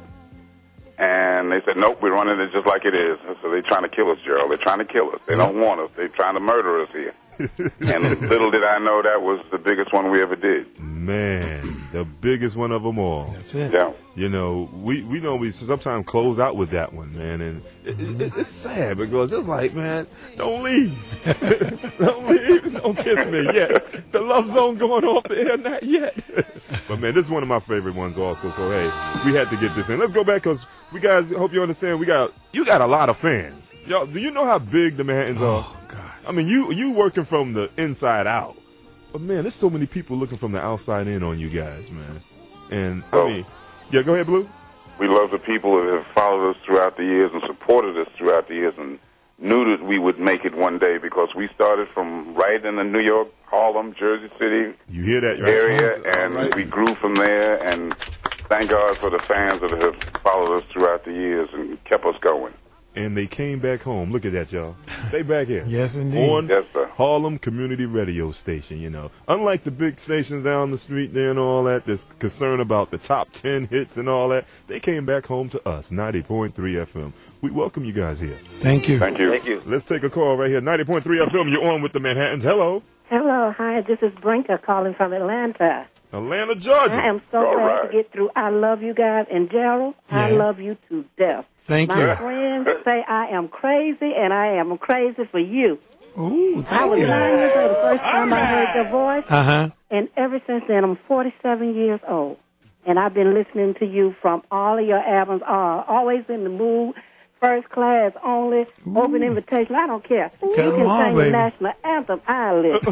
And they said, nope, we're running it just like it is. So they're trying to kill us, Gerald. They're trying to kill us. They don't want us. They're trying to murder us here. And little did I know that was the biggest one we ever did. Man, the biggest one of them all. That's it. Yeah. You know, we sometimes close out with that one, man, and it's sad because it's like, man, don't leave. Don't leave. Don't kiss me yet. The Love Zone going off the air, not yet. But, man, this is one of my favorite ones also, so, hey, we had to get this in. Let's go back because we guys, hope you understand, you got a lot of fans. Y'all, do you know how big the Manhattans are? Oh, God. I mean, you working from the inside out. But, man, there's so many people looking from the outside in on you guys, man. And, I mean, yeah, go ahead, Blue. We love the people that have followed us throughout the years and supported us throughout the years and knew that we would make it one day because we started from right in the New York, Harlem, Jersey City you hear that, area, right? and we grew from there. And thank God for the fans that have followed us throughout the years and kept us going. And they came back home. Look at that, y'all. They back here. Yes, indeed. On Harlem Community Radio Station, you know. Unlike the big stations down the street there and all that, that's concerned about the top 10 hits and all that, they came back home to us, 90.3 FM. We welcome you guys here. Thank you. Thank you. Thank you. Let's take a call right here. 90.3 FM, you're on with the Manhattans. Hello. Hello, hi, this is Brinka calling from Atlanta. Atlanta, Georgia. I am so glad to get through. I love you guys. And Gerald, I love you to death. Thank you. My friends say I am crazy, and I am crazy for you. Ooh, thank I was you. 9 years old the first time I heard your voice. Uh-huh. And ever since then, I'm 47 years old. And I've been listening to you from all of your albums, Always in the Mood, First Class Only, Open Invitation. I don't care. You can sing the national anthem. I listen.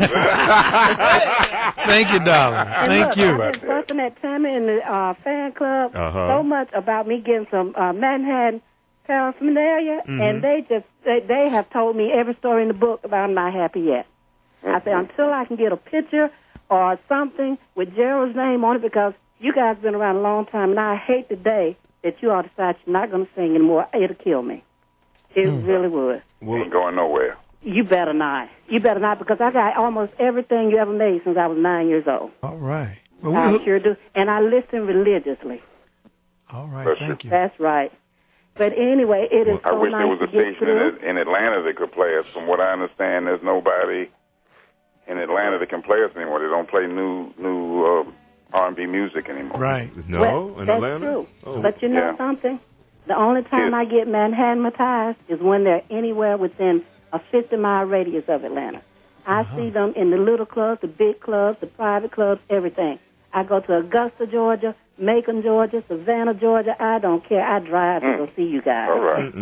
Thank you, darling. Thank you. I've been fussing at Tammy in the fan club so much about me getting some Manhattan paraphernalia, and they have told me every story in the book about I'm not happy yet. I said, until I can get a picture or something with Gerald's name on it, because you guys have been around a long time, and I hate the day that you all decide you're not going to sing anymore. It'll kill me. It really would. Ain't going nowhere. You better not. You better not, because I got almost everything you ever made since I was 9 years old. All right. Well, I sure do. And I listen religiously. All right, thank you. That's right. But anyway, it is so I wish nice there was a to get station through. in Atlanta that could play us. From what I understand, there's nobody in Atlanta that can play us anymore. They don't play new R&B music anymore. Right. No, in That's Atlanta? true. Oh. But you know something? The only time I get Manhattanized is when they're anywhere within a 50-mile radius of Atlanta. I see them in the little clubs, the big clubs, the private clubs, everything. I go to Augusta, Georgia, Macon, Georgia, Savannah, Georgia. I don't care. I drive to go see you guys. All right.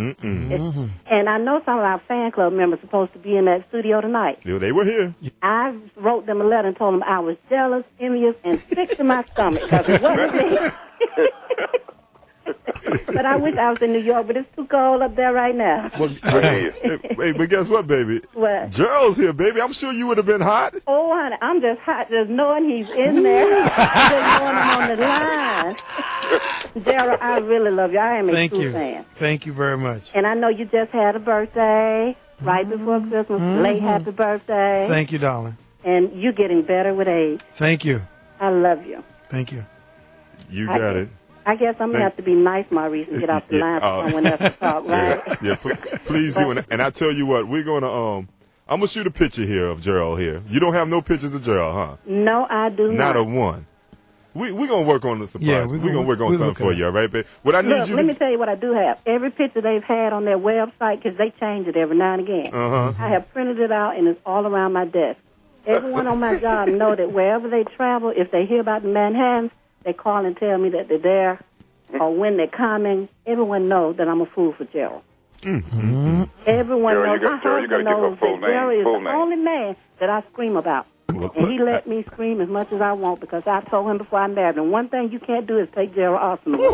And I know some of our fan club members are supposed to be in that studio tonight. Yeah, they were here. I wrote them a letter and told them I was jealous, envious, and sick to my stomach because it wasn't me. But I wish I was in New York, but it's too cold up there right now. Well, hey, but guess what, baby? What? Gerald's here, baby. I'm sure you would have been hot. Oh, honey, I'm just hot just knowing he's in there. Just knowing him on the line. Gerald, I really love you. I am a true fan. Thank you very much. And I know you just had a birthday right before Christmas. Late happy birthday. Thank you, darling. And you're getting better with age. Thank you. I love you. Thank you. You got it. I guess I'm going to have to be nice, Maurice, and get off the line for someone else to talk, right? Yeah, please do. And I tell you what, we're going to, I'm going to shoot a picture here of Gerald here. You don't have no pictures of Gerald, huh? No, I do not. Not a one. We're going to work on the surprise. Yeah, we're going to work on something for you, all right, babe? What I need Look, let me tell you what I do have. Every picture they've had on their website, because they change it every now and again. I have printed it out, and it's all around my desk. Everyone on my job know that wherever they travel, if they hear about the Manhattans, they call and tell me that they're there or when they're coming. Everyone knows that I'm a fool for Gerald. Mm-hmm. Everyone Gerald, knows. My husband knows that Gerald is the only man that I scream about. And he let me scream as much as I want because I told him before I married him, one thing you can't do is take Gerald Austin away.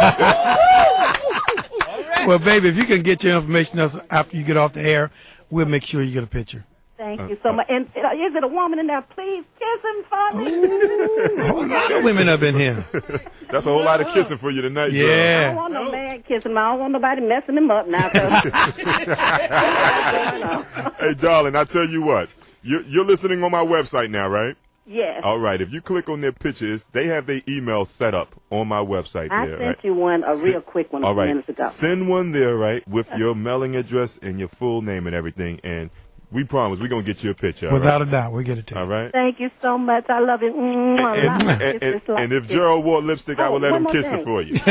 Well, baby, if you can get your information after you get off the air, we'll make sure you get a picture. Thank you so much. And is it a woman in there? Please kiss him for me. A whole lot of women up in here. That's a whole lot of kissing for you tonight, yeah. Girl. I don't want no man kissing him. I don't want nobody messing him up now. Hey, darling, I tell you what. You're listening on my website now, right? Yes. All right. If you click on their pictures, they have their email set up on my website. I there, sent right? you one, a real quick one, a few minutes ago. Send one there, right, with your mailing address and your full name and everything, and we promise we're going to get you a picture. Without a doubt, we'll get it to you. All right? Thank you so much. I love you. And if Gerald wore lipstick, I will let him kiss it for you.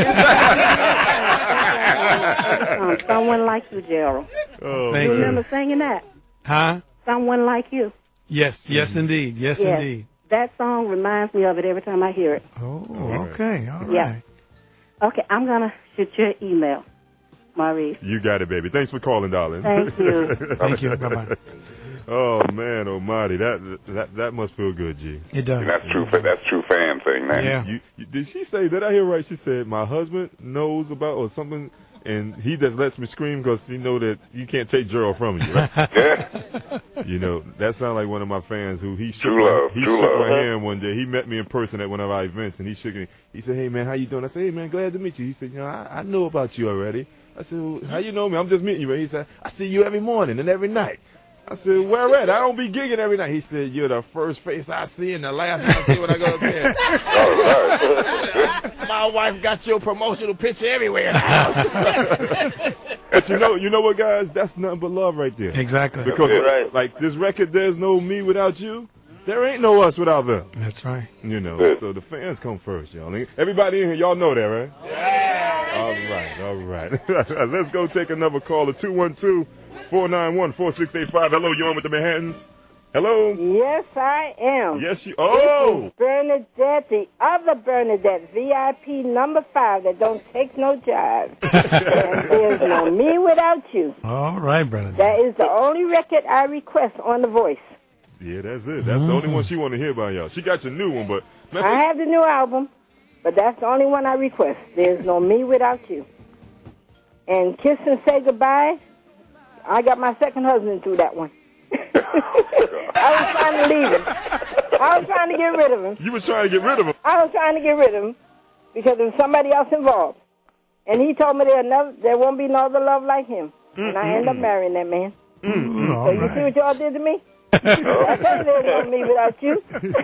Someone like you, Gerald. Oh, you remember singing that? Huh? Someone like you. Yes, indeed. Yes, indeed. That song reminds me of it every time I hear it. Oh, okay. All right. Yeah. Okay, I'm going to shoot your email, Maurice. You got it, baby. Thanks for calling, darling. Thank you. Thank you. Bye-bye. Oh, man almighty. That must feel good, G. It does. That's true fan thing, man. Yeah. Did she say, did I hear right? She said, my husband knows about or something, and he just lets me scream because he know that you can't take Gerald from you, right? Yeah. You know, that sounds like one of my fans who he shook True love. my hand one day. He met me in person at one of our events, and he shook me. He said, hey, man, how you doing? I said, hey, man, glad to meet you. He said, I know about you already. I said, well, how you know me? I'm just meeting you. He said, I see you every morning and every night. I said, where at? I don't be gigging every night. He said, you're the first face I see and the last one I see when I go to bed. My wife got your promotional picture everywhere in the house. But you know what, guys? That's nothing but love right there. Exactly. Because, like this record, There's No Me Without You, there ain't no us without them. That's right. You know, so the fans come first, y'all. Everybody in here, y'all know that, right? Yeah. All right. Let's go take another caller. 212-491-4685. Hello, you on with the Manhattans? Hello? Yes, I am. Yes, you. Oh! Bernadette, the other Bernadette, VIP number 5 that don't take no jive. And there's no me without you. All right, Bernadette. That is the only record I request on The Voice. Yeah, that's it. That's the only one she want to hear by y'all. She got your new one, but... I have the new album, but that's the only one I request. There's no me without you. And Kiss and Say Goodbye, I got my second husband through that one. I was trying to leave him. I was trying to get rid of him. You was trying to get rid of him? I was trying to get rid of him because there was somebody else involved. And he told me there won't be no other love like him. And I ended up marrying that man. So you see what y'all did to me? I said there's no me without you.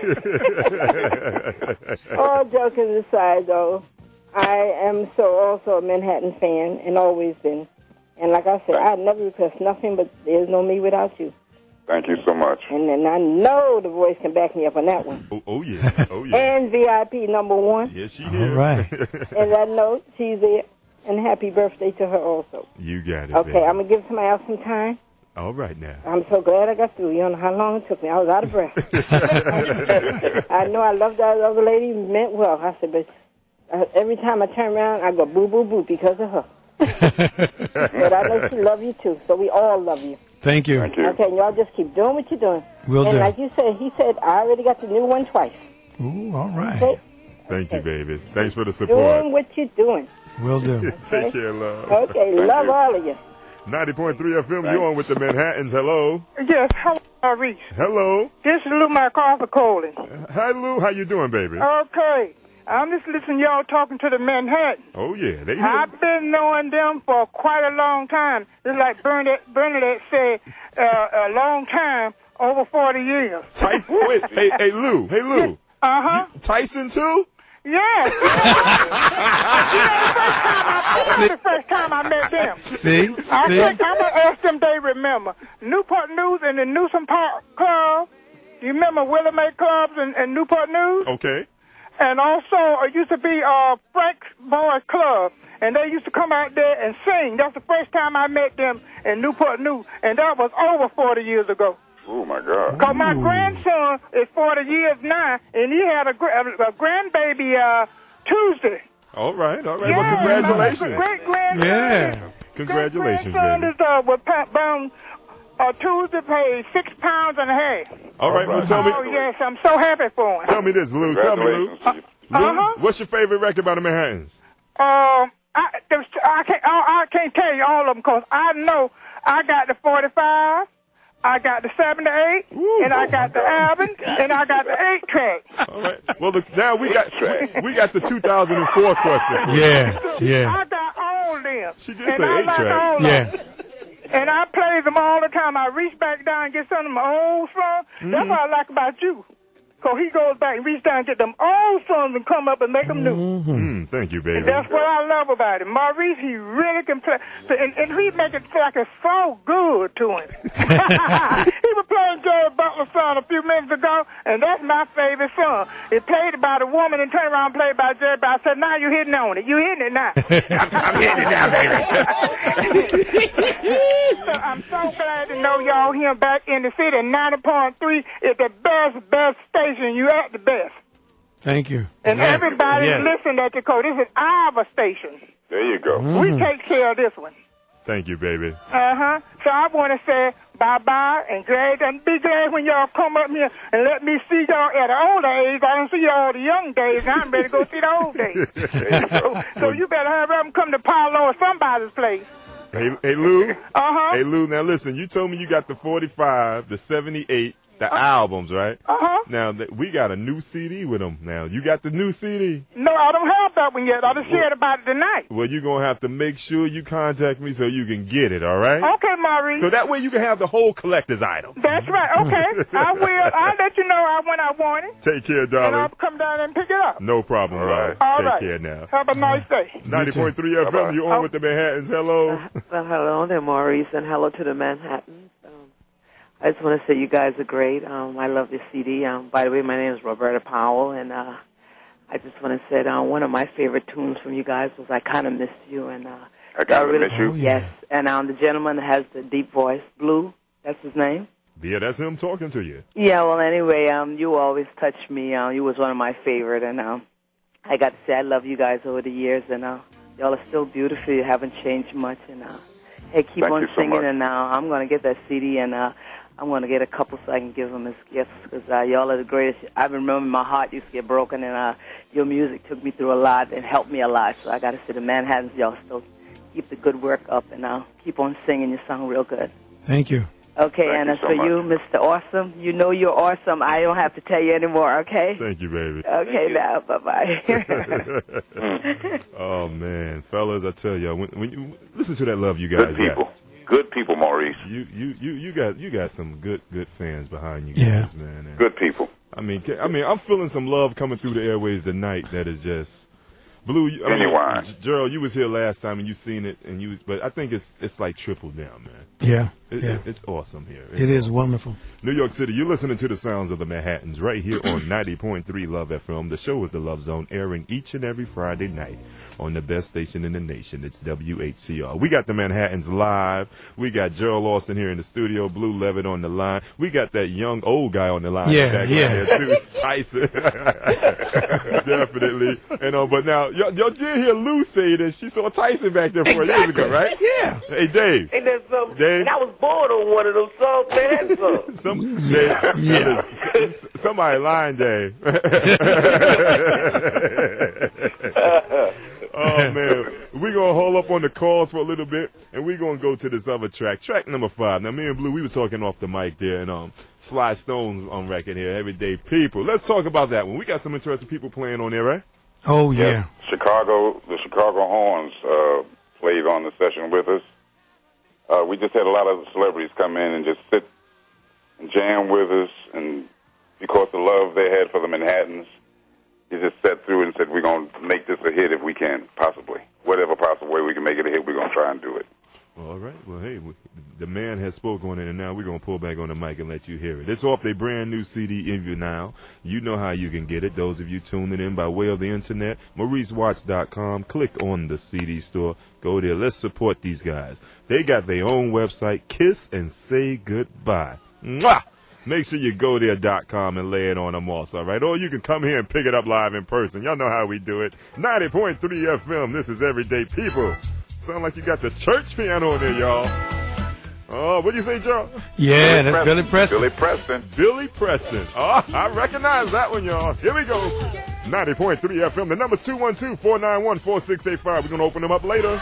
All joking aside, though, I am also a Manhattan fan and always been. And like I said, I never request nothing but there's no me without you. Thank you so much. And I know The Voice can back me up on that one. Oh yeah. And VIP number 1. Yes, she did. All right. And that note, she's there. And happy birthday to her also. You got it, Okay, baby. I'm going to give somebody else some time. All right now. I'm so glad I got through. You don't know how long it took me. I was out of breath. I know I loved that other lady. Meant well. I said, but every time I turn around, I go boo, boo, boo because of her. But I know she loves you, too. So we all love you. Thank you. Okay, and y'all just keep doing what you're doing. Will do. And like you said, he said, I already got the new one twice. Ooh, all right. Okay? Thank you, baby. Thanks for the support. Doing what you're doing. Will do. Take care, love. Okay, love all of you. 90.3 FM, you're on with the Manhattans. Hello. Yes, hello, Maurice. Hello. This is Lou MacArthur calling. Hi, Lou. How you doing, baby? Okay. I'm just listening to y'all talking to the Manhattan. Oh, yeah. I've been knowing them for quite a long time. It's like Bernadette said, a long time, over 40 years. Tyson, wait, hey, Lou. Uh-huh. Tyson, too? Yes. The first time I met them. See? I think I'm going to ask them they remember. Newport News and the Newsom Park Club. Do you remember Willie Mae Clubs and Newport News? Okay. And also, it used to be Frank's Boys Club. And they used to come out there and sing. That's the first time I met them in Newport News. And that was over 40 years ago. Oh, my God. Because my grandson is 40 years now, and he had a grandbaby Tuesday. All right. Yeah, Well, congratulations. Great-grandson. Yeah. Congratulations, Great-grandson baby. was born Tuesday, paid 6 pounds and a half. All right, well, tell me. Oh, yes, I'm so happy for him. Tell me this, Lou. Tell me, Lou. Lou, what's your favorite record by the Manhattans? I can't tell you all of them because I know I got the 45. I got the 78, and I got the album, and I got the 8-track. All right. Well, now we got the 2004 question. Yeah. I got all them. She did say 8-track. Yeah. And I play them all the time. I reach back down and get some of my old songs. That's what I like about you. Because he goes back and reach down and get them old songs and come up and make them new. Thank you, baby. And that's what I love about him. Maurice, he really can play. And he make it feel like it's so good to him. He was playing Jerry Butler's song a few minutes ago, and that's my favorite song. It played about a woman and turned around and played by Jerry Butler. I said, now you're hitting on it. You're hitting it now. I'm hitting it now, baby. So I'm so glad to know y'all here back in the city. 90.3 is the best station. You at the best. Thank you. And everybody listen at the code. This is our station. There you go. We take care of this one. Thank you, baby. So I want to say bye-bye and be glad when y'all come up here and let me see y'all at the older age. I don't see y'all the young days, and I'm ready to go see the old days. So you better hurry up and come to Palo or somebody's place. Hey, Lou. Hey, Lou, now listen, you told me you got the 45, the 78, the albums, right? Now, we got a new CD with them now. You got the new CD? No, I don't have that one yet. I just shared about it tonight. Well, you're going to have to make sure you contact me so you can get it, all right? Okay, Maurice. So that way you can have the whole collector's item. That's right. Okay. I will. I'll let you know when I want it. Take care, darling. And I'll come down and pick it up. No problem, darling. All Take right. care now. Have a nice day. 90.3 FM, you on with the Manhattans. Hello. Well, hello there, Maurice, and hello to the Manhattans. I just want to say you guys are great. I love this CD. By the way, my name is Roberta Powell, and I just want to say one of my favorite tunes from you guys was I Kind of Miss You. And I Kind of Miss You? Yes, and the gentleman that has the deep voice, Blue, that's his name? Yeah, that's him talking to you. Yeah, well, anyway, you always touched me. You was one of my favorite, and I got to say I love you guys over the years, and y'all are still beautiful. You haven't changed much, and hey, keep on singing, and I'm going to get that CD, and I'm going to get a couple so I can give them as gifts because y'all are the greatest. I remember my heart used to get broken, and your music took me through a lot and helped me a lot. So I got to say the Manhattans, y'all still keep the good work up and keep on singing. You sound real good. Thank you. Okay, Thank and you so for much. you, Mr. Awesome, you know you're awesome. I don't have to tell you anymore, okay? Thank you, baby. Okay, now, bye-bye. Oh, man. Fellas, I tell you, when you listen to that love you guys Good people. got. Good people, Maurice. You got some good fans behind you Yeah. guys, man. And, Good people. I mean, I'm feeling some love coming through the airways tonight. That is just Blue. Genuine. Gerald, you was here last time and you seen it, but I think it's like triple down, man. Yeah. It's awesome here. It is wonderful. New York City, you're listening to the sounds of the Manhattans right here on 90.3 Love FM. The show is The Love Zone, airing each and every Friday night on the best station in the nation. It's WHCR. We got the Manhattans live. We got Gerald Austin here in the studio, Blue Levitt on the line. We got that young old guy on the line. Back there too, Tyson. Definitely. But now, y'all did hear Lou say that she saw Tyson back there 4 years ago, right? Yeah. Hey, Dave. Ain't that something? Dave. And I was born on one of those songs, man. Somebody lying, Dave. Oh, man. We're going to hold up on the calls for a little bit, and we're going to go to this other track. Track number 5. Now, me and Blue, we were talking off the mic there, and Sly Stone's on record here, Everyday People. Let's talk about that one. We got some interesting people playing on there, right? Oh, yeah. The Chicago Horns played on the session with us. We just had a lot of celebrities come in and just sit and jam with us, and because of the love they had for the Manhattans, he just sat through and said, we're going to make this a hit if we can, possibly. Whatever possible way we can make it a hit, we're going to try and do it. All right. Well, hey, the man has spoken on it, and now we're going to pull back on the mic and let you hear it. It's off their brand new CD, In You Now. You know how you can get it. Those of you tuning in by way of the internet, MauriceWatts.com. Click on the CD store. Go there. Let's support these guys. They got their own website, Kiss and Say Goodbye. Mwah! Make sure you go there.com and lay it on them also, all right? Or you can come here and pick it up live in person. Y'all know how we do it. 90.3 FM. This is Everyday People. Sound like you got the church piano in there, y'all. Oh, what'd you say, Joe? Yeah, that's Billy Preston. Billy Preston. Billy Preston. Oh, I recognize that one, y'all. Here we go. 90.3 FM. The number's 212-491-4685. We're going to open them up later.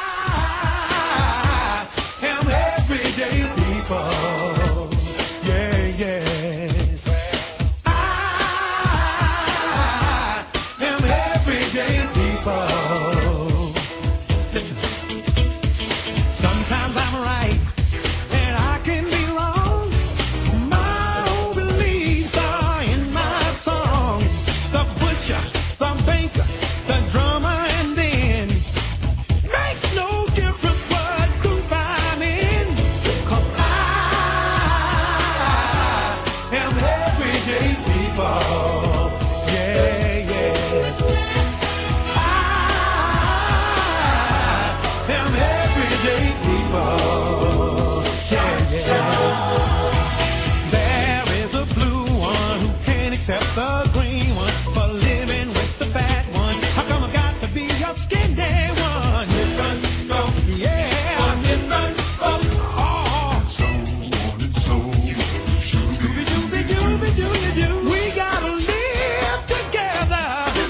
Everyday people. Yeah, yes. I am everyday people. Listen. Sometimes I'm right and I can be wrong. My own beliefs are in my song. The butcher, the baker, the drummer, and then makes no difference what group I'm in. 'Cause I am everyday people. Yeah, yes. I am everyday people. Yeah, yes. There is a blue one who can't accept the green one for living with the bad one. How come I got to be your skin day one? Different stroke, yeah. Different stroke. Oh, so on and so. Scooby-Dooby-Dooby-Doo-you-Doo. We gotta live together.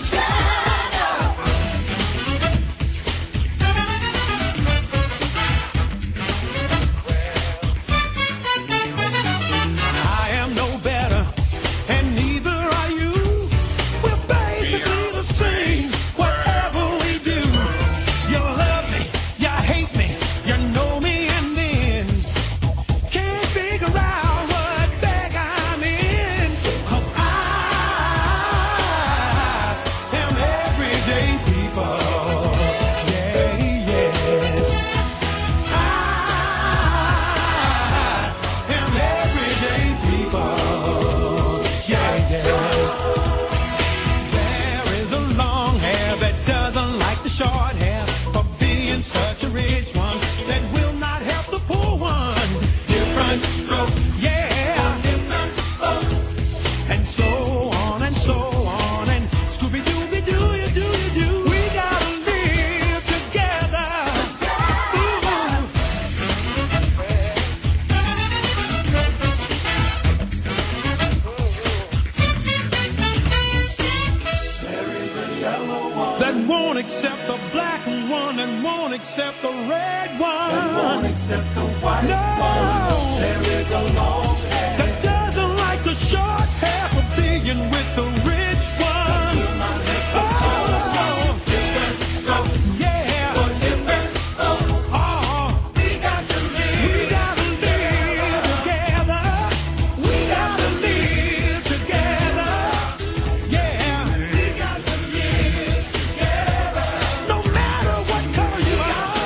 I am no better, and neither are you. We're basically the same, whatever we do. You love me, you hate me, you know me, and then can't figure out what bag I'm in. 'Cause I am everyday people. Yeah, yes. I am everyday people. Yeah, yes. There is a long hair that doesn't like the short hair for being such a rich one that will not help the poor one. Different stroke, yeah. Different stroke. And so on and so on and Scooby-Dooby-Doo-you-Doo-you-Doo. We gotta live together. That won't accept the black one and won't accept the red one. That won't accept the white one. There is a long hair that doesn't like the short hair for being with the rich one. Oh, different stroke. Yeah. Different stroke. Oh, we got to live together. We gotta live together. Yeah. We got to live together. No matter what color you are.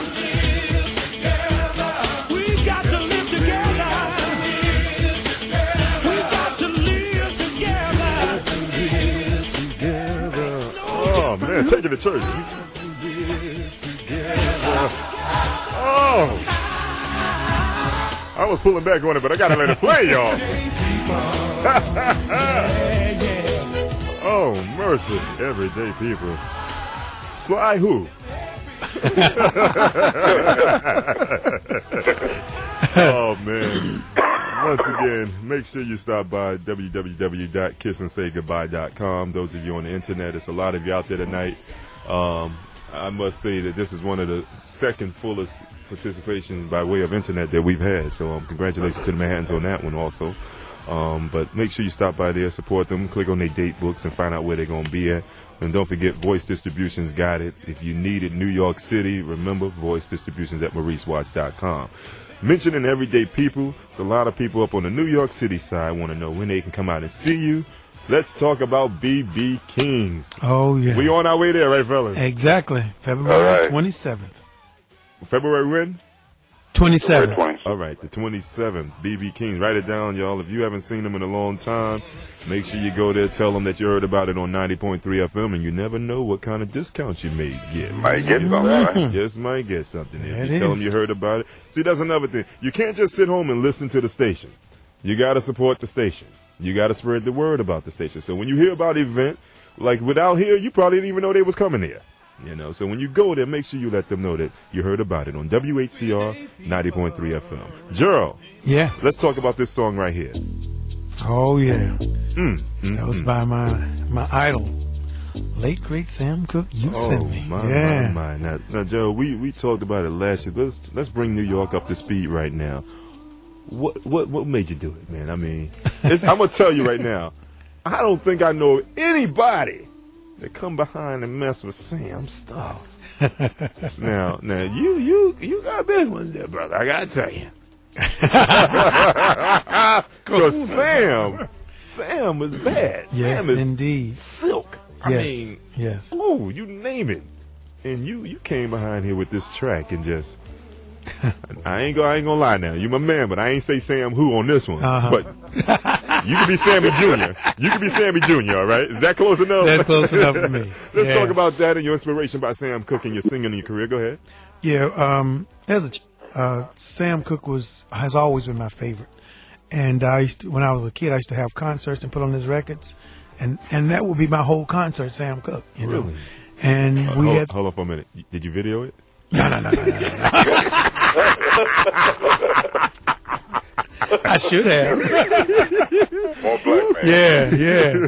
We got to live together. We got to live together. Oh, man, take it to church. Oh. I was pulling back on it, but I got to let it play, y'all. Oh, mercy. Everyday people. Sly who? Oh, man. Once again, make sure you stop by www.kissandsaygoodbye.com. Those of you on the internet, it's a lot of you out there tonight. I must say that this is one of the second fullest participations by way of internet that we've had. So congratulations to the Manhattans on that one also. But make sure you stop by there, support them, click on their date books, and find out where they're going to be at. And don't forget, Voice Distribution's got it. If you need it, New York City, remember, Voice Distribution's at MauriceWatts.com. Mentioning everyday people, it's a lot of people up on the New York City side want to know when they can come out and see you. Let's talk about B.B. King's. Oh, yeah. We on our way there, right, fellas? Exactly. February 27th. February when? 27th. All right, the 27th. B.B. King's. Write it down, y'all. If you haven't seen them in a long time, make sure you go there. Tell them that you heard about it on 90.3 FM, and you never know what kind of discounts you may get. Might get something, right? Just might get something. There If it you tell is. them you heard about it. See, that's another thing. You can't just sit home and listen to the station. You got to support the station. You got to spread the word about the station. So when you hear about an event, like without here, you probably didn't even know they was coming here. You know, so when you go there, make sure you let them know that you heard about it on WHCR 90.3 FM. Gerald. Yeah. Let's talk about this song right here. Oh, yeah. That was by my idol, late, great Sam Cooke. You sent me. My. Now, Joe, we talked about it last year. Let's bring New York up to speed right now. What made you do it, man? I mean, I'm going to tell you right now, I don't think I know anybody that come behind and mess with Sam's stuff. now you got big ones there, brother. I gotta tell you. Because Sam was bad. Yes, Sam is indeed. Silk. Yes. Oh, you name it. And you came behind here with this track and just. I ain't gonna lie now. You my man, but I ain't say Sam who on this one. But you can be Sammy Jr. You can be Sammy Jr. All right? Is that close enough? That's close enough for me. Let's talk about that and your inspiration by Sam Cooke and your singing in your career. Go ahead. Yeah. Sam Cooke has always been my favorite, and when I was a kid, I used to have concerts and put on his records, and that would be my whole concert, Sam Cooke. You know? Really? And hold on for a minute. Did you video it? No. I should have. More black man. Yeah.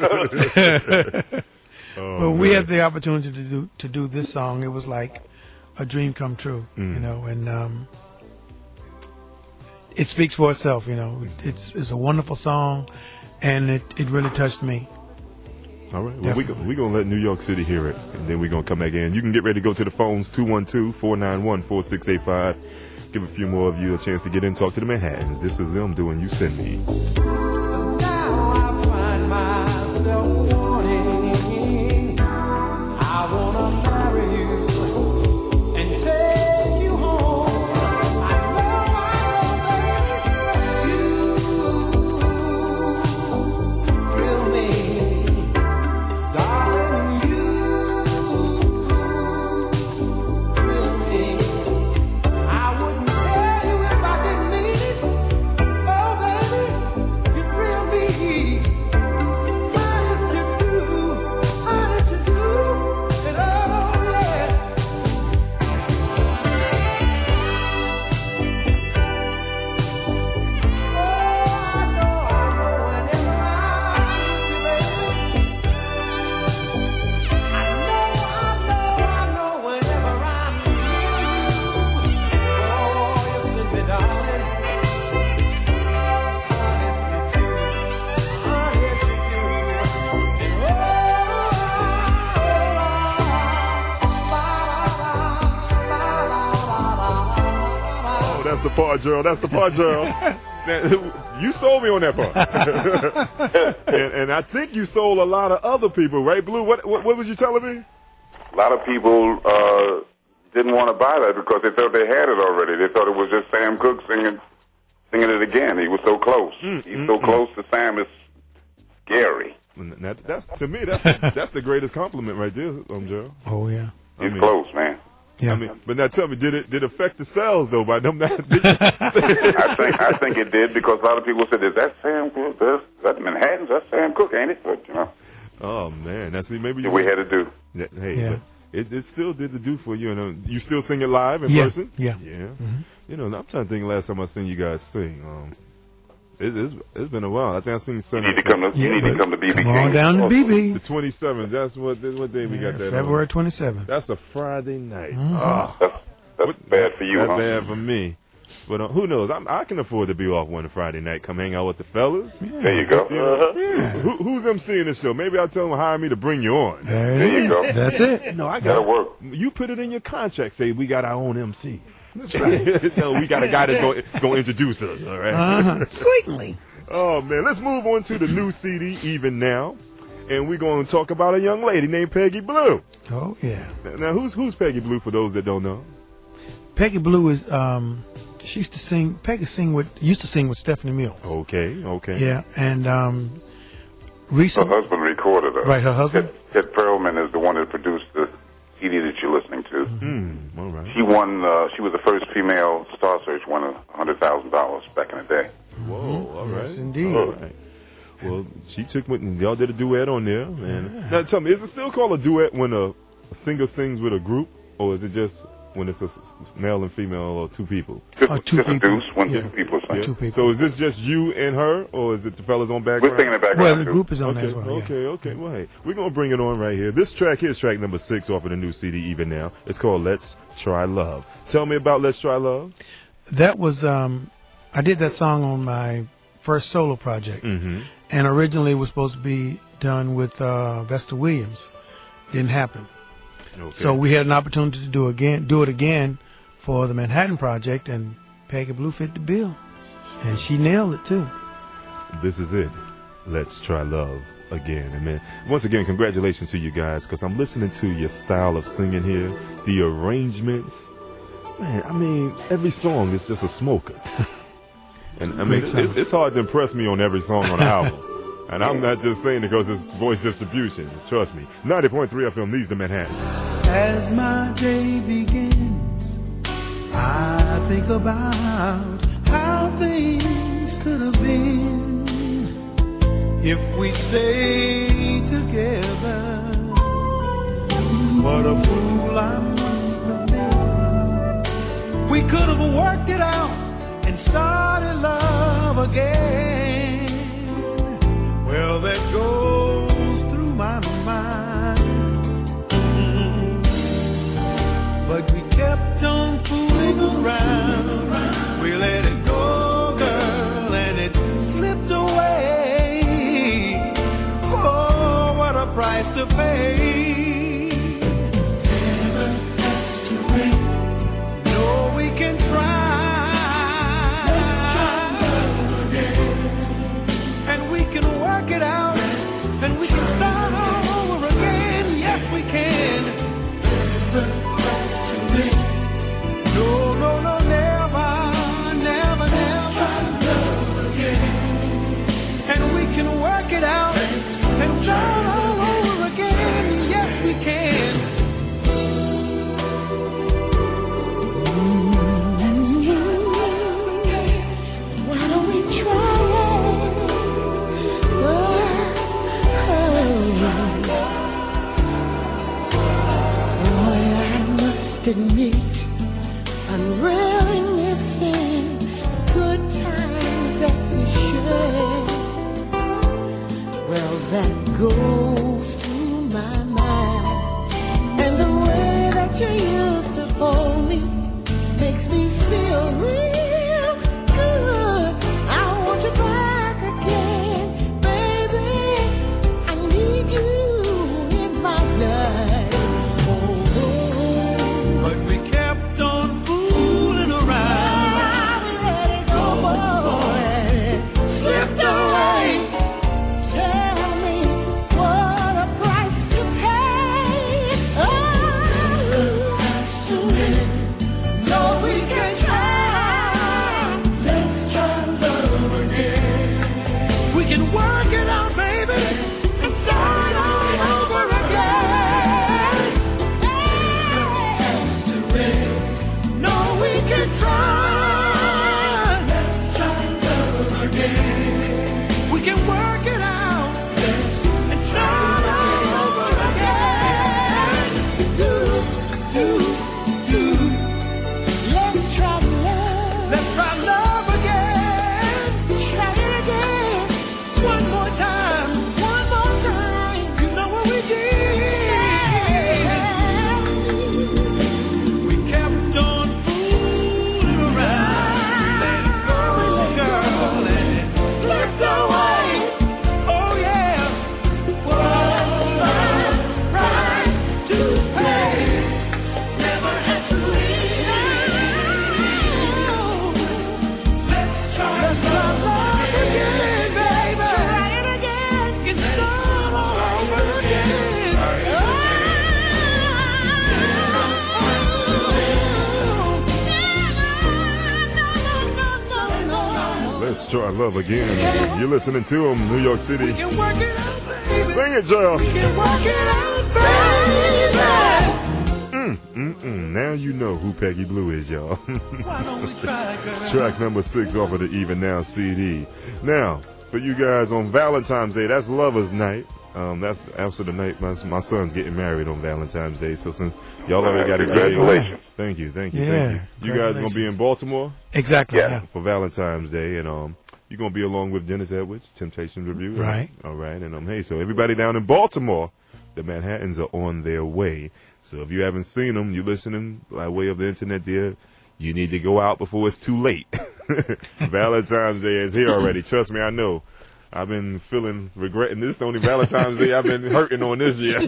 When we had the opportunity to do this song, it was like a dream come true, you know, and it speaks for itself, you know. It's a wonderful song, and it really touched me. All right. Well, we're going to let New York City hear it, and then we're going to come back in. You can get ready to go to the phones, 212-491-4685. Give a few more of you a chance to get in, talk to the Manhattans. This is them doing You Send Me. Now I find myself wanting, I want to marry you and take you home. I know, baby, you thrill me. Darling, you thrill me. I wouldn't tell you if I didn't mean it. Oh, baby, you thrill me. Honest to do, and oh, yeah. Oh, I know whenever I'm with you, baby. I know whenever I'm with you. Oh, you send me, darling. Honest to do. And Oh, that's the part, Gerald. That's the part, Gerald. You sold me on that part. and I think you sold a lot of other people, right, Blue? What was you telling me? A lot of people didn't want to buy that because they thought they had it already. They thought it was just Sam Cooke singing it again. He was so close. He's so close to Sam. It's scary. That's to me. That's the greatest compliment right there, Gerald. Oh yeah. He's close, man. Yeah. I mean, but now tell me, did it affect the sales though? By them not? I think it did because a lot of people said, "Is that Sam Cooke? That's Manhattan's. That's Sam Cooke, ain't it?" But you know. Oh man, now see, maybe we had to do. Hey, Yeah. but it still did the do for you. And you still sing it live in Yeah, person? yeah. You know, I'm trying to think last time I seen you guys sing. It's been a while. I think I seen Sunday. You need to come to BB Come King. on down to BB. The 27th. That's what day we got that. February on? 27th. That's a Friday night. That's bad for you, That's huh? bad for me. But who knows? I can afford to be off one Friday night. Come hang out with the fellas. There you go. Who's emceeing the show? Maybe I'll tell them hire me to bring you on. There you go. That's it. No, I That'll got work. You put it in your contract. Say we got our own MC. That's right. So we got a guy that's going to introduce us. All right. Sweetly. Oh, man. Let's move on to the new CD, Even Now. And we're going to talk about a young lady named Peggy Blue. Oh, yeah. Now, who's Peggy Blue for those that don't know? Peggy Blue is, she used to sing with Stephanie Mills. Okay. Yeah, and recently. Her husband recorded her. Right, her husband? Ted Perlman is the one that produced the CD that you're listening to. All right. She won, she was the first female Star Search winner, $100,000 back in the day. Whoa, all right. Yes, indeed. All right. Well, she took y'all did a duet on there. And now tell me, is it still called a duet when a singer sings with a group, or is it just when it's a male and female or two people? Just two people. Two people sing. Two people. So is this just you and her, or is it the fellas on background? We're singing the background. Well, the group is on okay, as well. Okay. Well, hey, we're going to bring it on right here. This track here is track number 6 off of the new CD, Even Now. It's called Let's Try Love. Tell me about Let's Try Love. That was, I did that song on my first solo project. And originally it was supposed to be done with Vesta Williams. Didn't happen. Okay. So we had an opportunity to do it again for the Manhattan Project, and Peggy Blue fit the bill. And she nailed it, too. This is it. Let's Try Love again. And man, once again, congratulations to you guys, because I'm listening to your style of singing here, the arrangements. Man, I mean, every song is just a smoker. And I mean, it's hard to impress me on every song on the album. And I'm not just saying it because it's voice distribution. Trust me. 90.3 FM leads to Manhattan. As my day begins, I think about how things could have been if we stayed together. What a fool I must have been. We could have worked it out and started love again. Well, that goes through my mind. But we kept on fooling around. We let it go, girl, and it slipped away. Oh, what a price to pay. Never has to break. No, we can try. Let's try love again. And we can work it out Let's try love again. You're listening to him, New York City. Sing it, Gerald. Now you know who Peggy Blue is, y'all. Track number 6 off of the Even Now CD. Now, for you guys on Valentine's Day, that's Lover's Night. That's after the night my son's getting married on Valentine's Day. So since y'all already got it, congratulations. Thank you. You guys gonna be in Baltimore? Exactly. Yeah. For Valentine's Day, and you're gonna be along with Dennis Edwards, Temptation Review. Right. All right, and hey, so everybody down in Baltimore, the Manhattans are on their way. So if you haven't seen them, you're listening by way of the internet, dear. You need to go out before it's too late. Valentine's Day is here already. Trust me, I know. I've been regretting this. The only Valentine's Day I've been hurting on this year.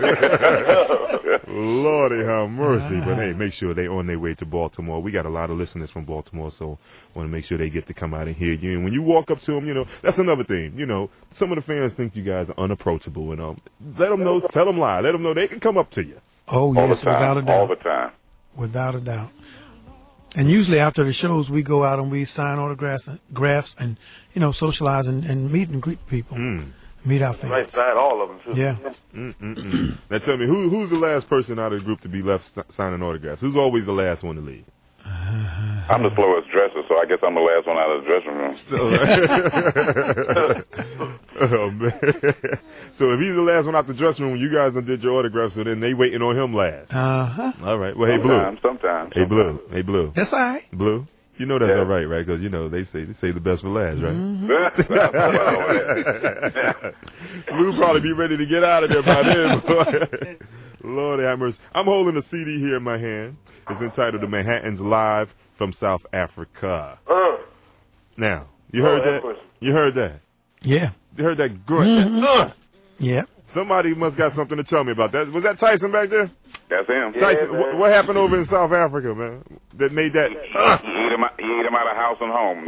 Lordy have mercy. But hey, make sure they on their way to Baltimore. We got a lot of listeners from Baltimore, so want to make sure they get to come out and hear you. And when you walk up to them, that's another thing. Some of the fans think you guys are unapproachable. And let them know, tell them lie. Let them know they can come up to you. Oh, yes, without a doubt. All the time. Without a doubt. And usually after the shows, we go out and we sign autographs and socialize and meet and greet people. Meet our fans. Right, sign all of them, too. Yeah. Now tell me, who's the last person out of the group to be left signing autographs? Who's always the last one to leave? I'm the slowest dresser, so I guess I'm the last one out of the dressing room. Oh, man. So if he's the last one out the dressing room, you guys done did your autograph, so then they waiting on him last. Uh-huh. All right. Well, hey, Blue. Sometimes. Hey, Blue. That's all right. Blue. You know that's all right, right? Because, they say the best for last, right? Blue probably be ready to get out of there by then. Lord have mercy. I'm holding a CD here in my hand. It's entitled The Manhattans Live from South Africa. Now, you heard that? You heard that? Yeah. You heard that grunt? Yeah. Somebody must got something to tell me about that. Was that Tyson back there? That's him. Tyson, what happened over in South Africa, man? That made that? He ate him out of house and home.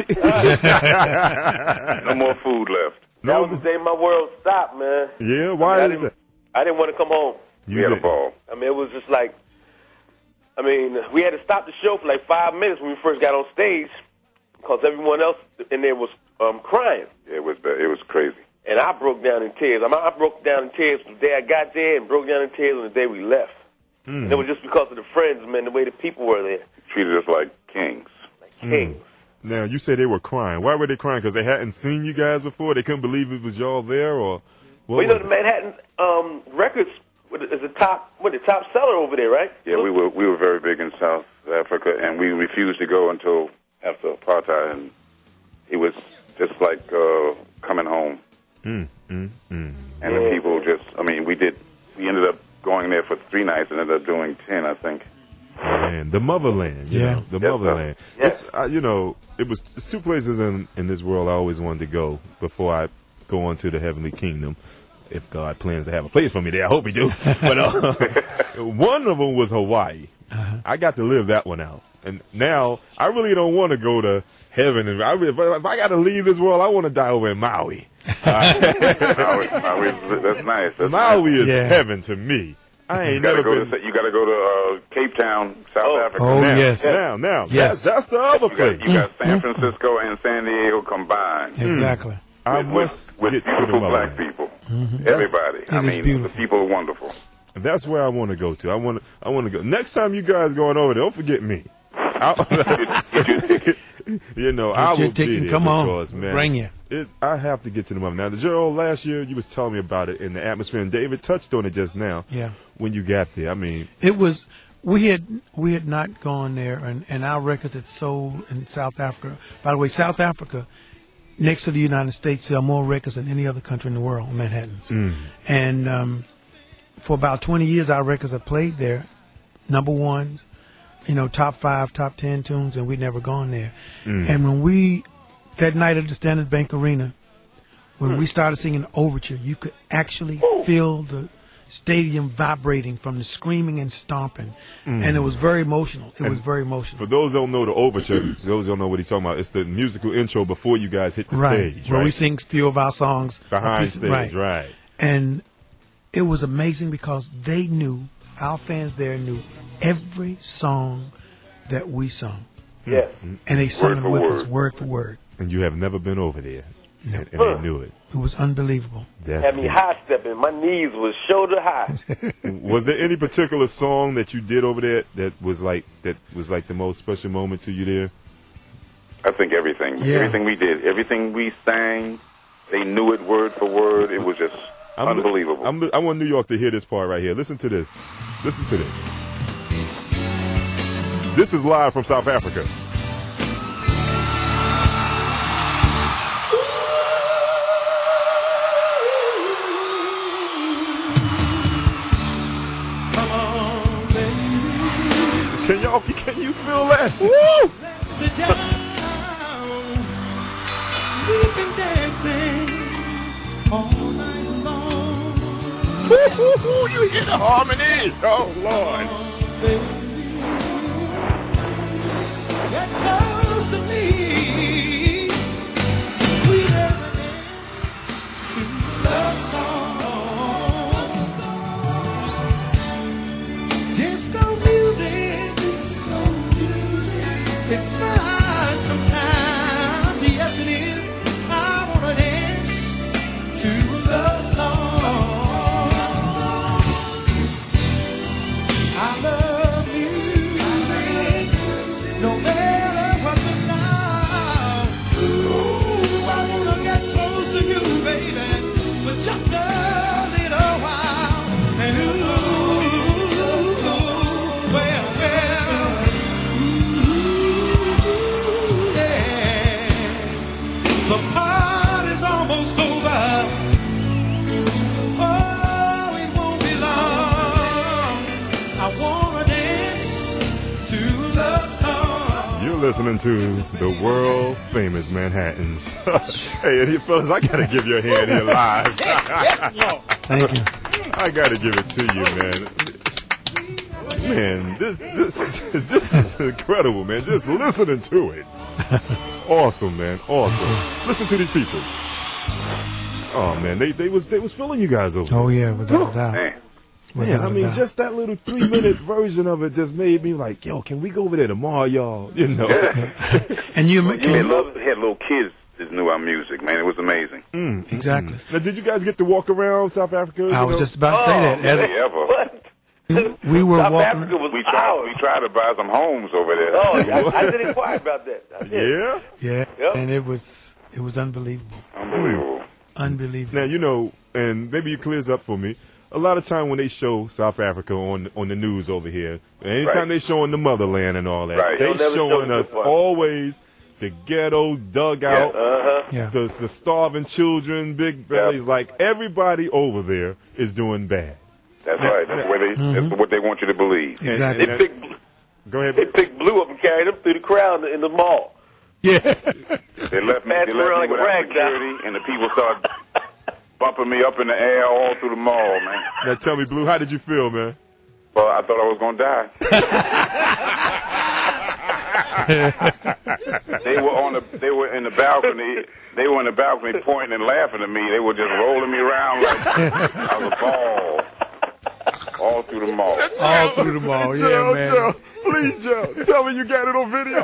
No more food left. That was the day my world stopped, man. Yeah, why is that? I didn't want to come home. You had a ball. It was just like, we had to stop the show for like 5 minutes when we first got on stage because everyone else in there was crying. It was crazy. And I broke down in tears. I broke down in tears the day I got there and broke down in tears on the day we left. And it was just because of the friends, man, the way the people were there. Treated us like kings. Kings. Now, you say they were crying. Why were they crying? Because they hadn't seen you guys before? They couldn't believe it was y'all there? Or well, the Manhattan Records is the top seller over there, right? Yeah, we were very big in South Africa, and we refused to go until after apartheid, and it was just like coming home. And the people we ended up going there for 3 nights and ended up doing 10, I think. Man, the motherland, the motherland. It's it's 2 places in this world I always wanted to go before I go on to the heavenly kingdom. If God plans to have a place for me there, I hope He do. But one of them was Hawaii. I got to live that one out. And now I really don't want to go to heaven. And if I got to leave this world, I want to die over in Maui. Maui, that's nice. Maui is heaven to me. I ain't never been. You got to go to Cape Town, South Africa. Oh, now, yes. Now. Yes. That's the other place. You got San Francisco and San Diego combined. Exactly. I must with get to the beautiful motherland. black people. Everybody. The people are wonderful. That's where I want to go to. I want to go. Next time you guys going over there, don't forget me. I will be there. Come on, because, man, bring you. I have to get to the mother. Now, Gerald, last year you was telling me about it in the atmosphere, and David touched on it just now. Yeah. When you got there, it was we had not gone there, and our records had sold in South Africa. By the way, South Africa, next to the United States, sell more records than any other country in the world, Manhattans. And for about 20 years, our records have played there, number ones, top 5, top 10 tunes, and we'd never gone there. And when that night at the Standard Bank Arena, when we started singing Overture, you could actually feel the stadium vibrating from the screaming and stomping. And it was very emotional. It was very emotional. For those who don't know the Overture, those who don't know what he's talking about, it's the musical intro before you guys hit the stage. Where we sing a few of our songs. Behind stage, right. And it was amazing because our fans there knew every song that we sung. Yeah. And they sang it with us word for word. And you have never been over there. No. And I knew it. It was unbelievable. Had me high stepping. My knees was shoulder high. Was there any particular song that you did over there that was like the most special moment to you there? I think everything. Yeah. Everything we did. Everything we sang. They knew it word for word. It was just unbelievable. I want New York to hear this part right here. Listen to this. Listen to this. This is live from South Africa. Can you feel that? Woo! Sit down. We've been dancing all night long. You hear the harmony? Oh, Lord. Get close to me. We never dance to love song. Disco music. It's fine sometimes, yes it is. I wanna dance to love song. I love music, no matter what the style. Ooh, I wanna get close to you, baby, for just a little while. And the party's almost over. Oh, it won't be long. I wanna dance to love song. You're listening to the world famous Manhattans. Hey, fellas, I gotta give you a hand here live. Thank you. I gotta give it to you, man. Man, this is incredible, man. Just listening to it. Awesome, man. Awesome. Listen to these people. Oh man, they was feeling you guys over. Oh yeah, without a doubt. Man, I mean, just that little 3-minute version of it just made me like, yo, can we go over there tomorrow, y'all? You know. And you had little kids that knew our music, man. It was amazing. Exactly. Now, did you guys get to walk around South Africa? I was just about to say that. What? We were South walking. Africa was We tried to buy some homes over there. Oh, I did inquire about that. I did. Yeah? Yeah. Yep. And it was unbelievable. Unbelievable. Now, you know, and maybe it clears up for me. A lot of time when they show South Africa on the news over here, anytime they showing the motherland and all that, they showing us always the ghetto dugout, the starving children, big bellies. Like everybody over there is doing bad. That's right. That's what they want you to believe. Exactly. Go ahead. They picked Blue up and carried him through the crowd in the mall. Yeah. They left me without security, and the people started bumping me up in the air all through the mall, man. Now tell me, Blue, how did you feel, man? Well, I thought I was going to die. They were in the balcony. They were in the balcony pointing and laughing at me. They were just rolling me around like I was a ball. All through the mall. All through the mall, Joe, man. Joe, please, Joe, tell me you got it on video.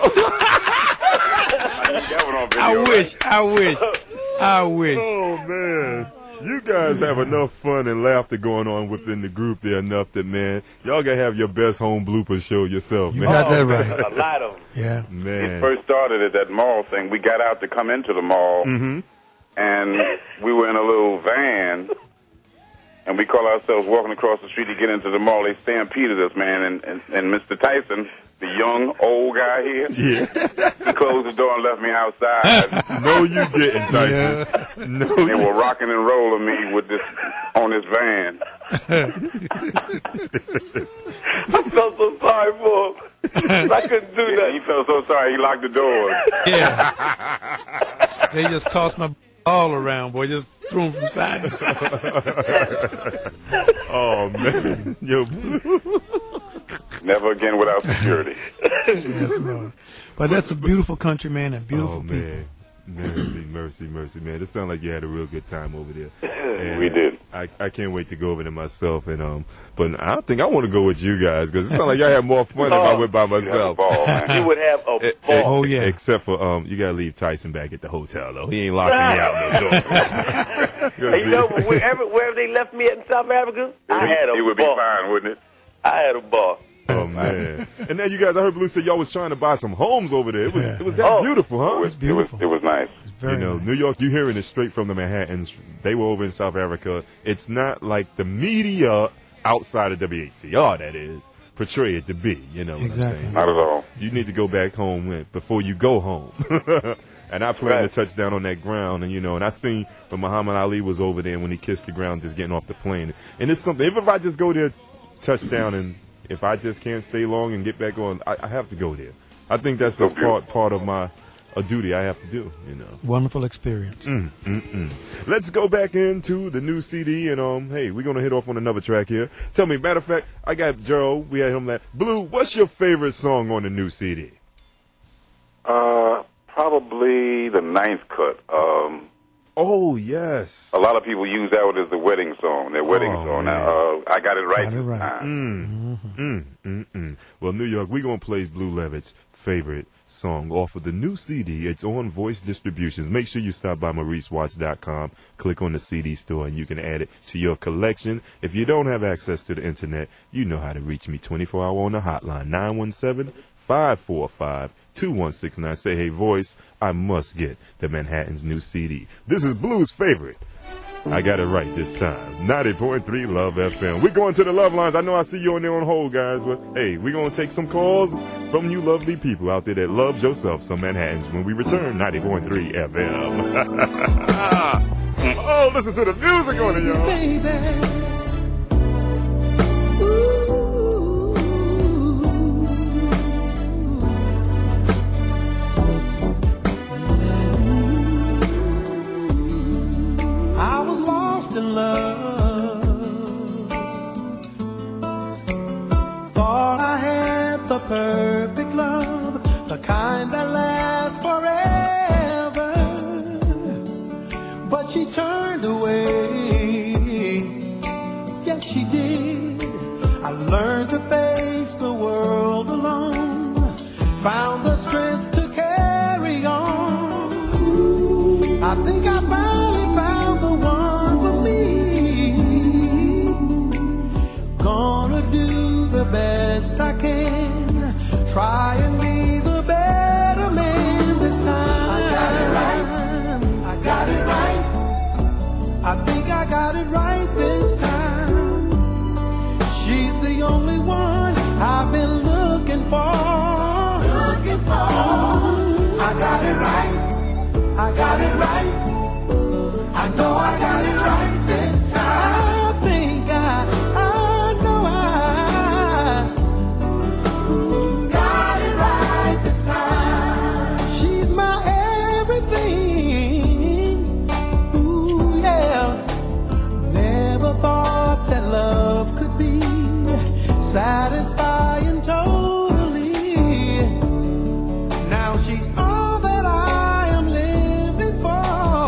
I wish. Oh, man. You guys have enough fun and laughter going on within the group there enough that, man, y'all got to have your best home blooper show yourself, man. You got that right. A lot of them. Yeah. Man. It first started at that mall thing. We got out to come into the mall, and we were in a little van, and we call ourselves walking across the street to get into the mall. They stampeded us, man, and Mr. Tyson, the young, old guy here, he closed the door and left me outside. No, you didn't, Tyson. Yeah. No, they were rocking and rolling me with this on this van. I felt so sorry for him. I couldn't do that. He felt so sorry. He locked the door. Yeah. They just tossed my all around, boy. Just threw them from side to side. Oh, man. Yo. Never again without security. Yes, Lord. But that's a beautiful country, man, and beautiful people. Mercy, man. It sounded like you had a real good time over there. And we did. I can't wait to go over there myself, and but I think I want to go with you guys because it sounds like y'all had more fun if I went by myself. You would have a ball. Oh yeah. Except for you gotta leave Tyson back at the hotel though. He ain't locking me out no door. Hey, you know, wherever they left me at in South Africa, I had a ball. It would be fine, wouldn't it? I had a ball. Oh man! And then you guys, I heard Blue say y'all was trying to buy some homes over there. It was that beautiful, huh? It was beautiful. It was nice. You know, New York, you hearing it straight from the Manhattans. They were over in South Africa. It's not like the media outside of WHCR, that is, portray it to be. You know what I'm saying? Not at all. You need to go back home before you go home. And I plan to touch down on that ground, and and I seen when Muhammad Ali was over there when he kissed the ground just getting off the plane. And it's something, if I just go there, touch down, and if I just can't stay long and get back on, I have to go there. I think that's the part of a duty I have to do, Wonderful experience. Let's go back into the new CD, and hey, we're going to hit off on another track here. Tell me, matter of fact, I got Gerald, we had him that. Blue, what's your favorite song on the new CD? Probably the Ninth Cut. Oh, yes. A lot of people use that one as the wedding song, their wedding song. Now, I got it right this time. Well, New York, we're going to play Blue Levitt's favorite song off of the new CD. It's on Voice Distributions. Make sure you stop by MauriceWatts.com, click on the CD store, and you can add it to your collection. If you don't have access to the internet, you know how to reach me 24 hours on the hotline, 917-545-2169. Say, hey, Voice, I must get the Manhattan's new CD. This is Blue's favorite. I got it right this time. 90.3 Love FM. We're going to the love lines. I know I see you on there on hold, guys, but hey, we're going to take some calls from you lovely people out there that love yourself some Manhattans when we return. 90.3 FM. Oh, listen to the music on it, y'all. Baby. In love, thought I had the perfect love, the kind that lasts forever, but she turned away. Yes, she did. I learned to face the world alone, found the strength to carry on. I think I finally found the one. Gonna do the best I can, try and be the better man this time. I got it right, I got it right, I think I got it right this time. She's the only one I've been looking for. I got it right, I got it right, I know I got it right this time. I think I know I got it right this time. She's my everything. Ooh, yeah. Never thought that love could be satisfying totally. Now she's all that I am living for.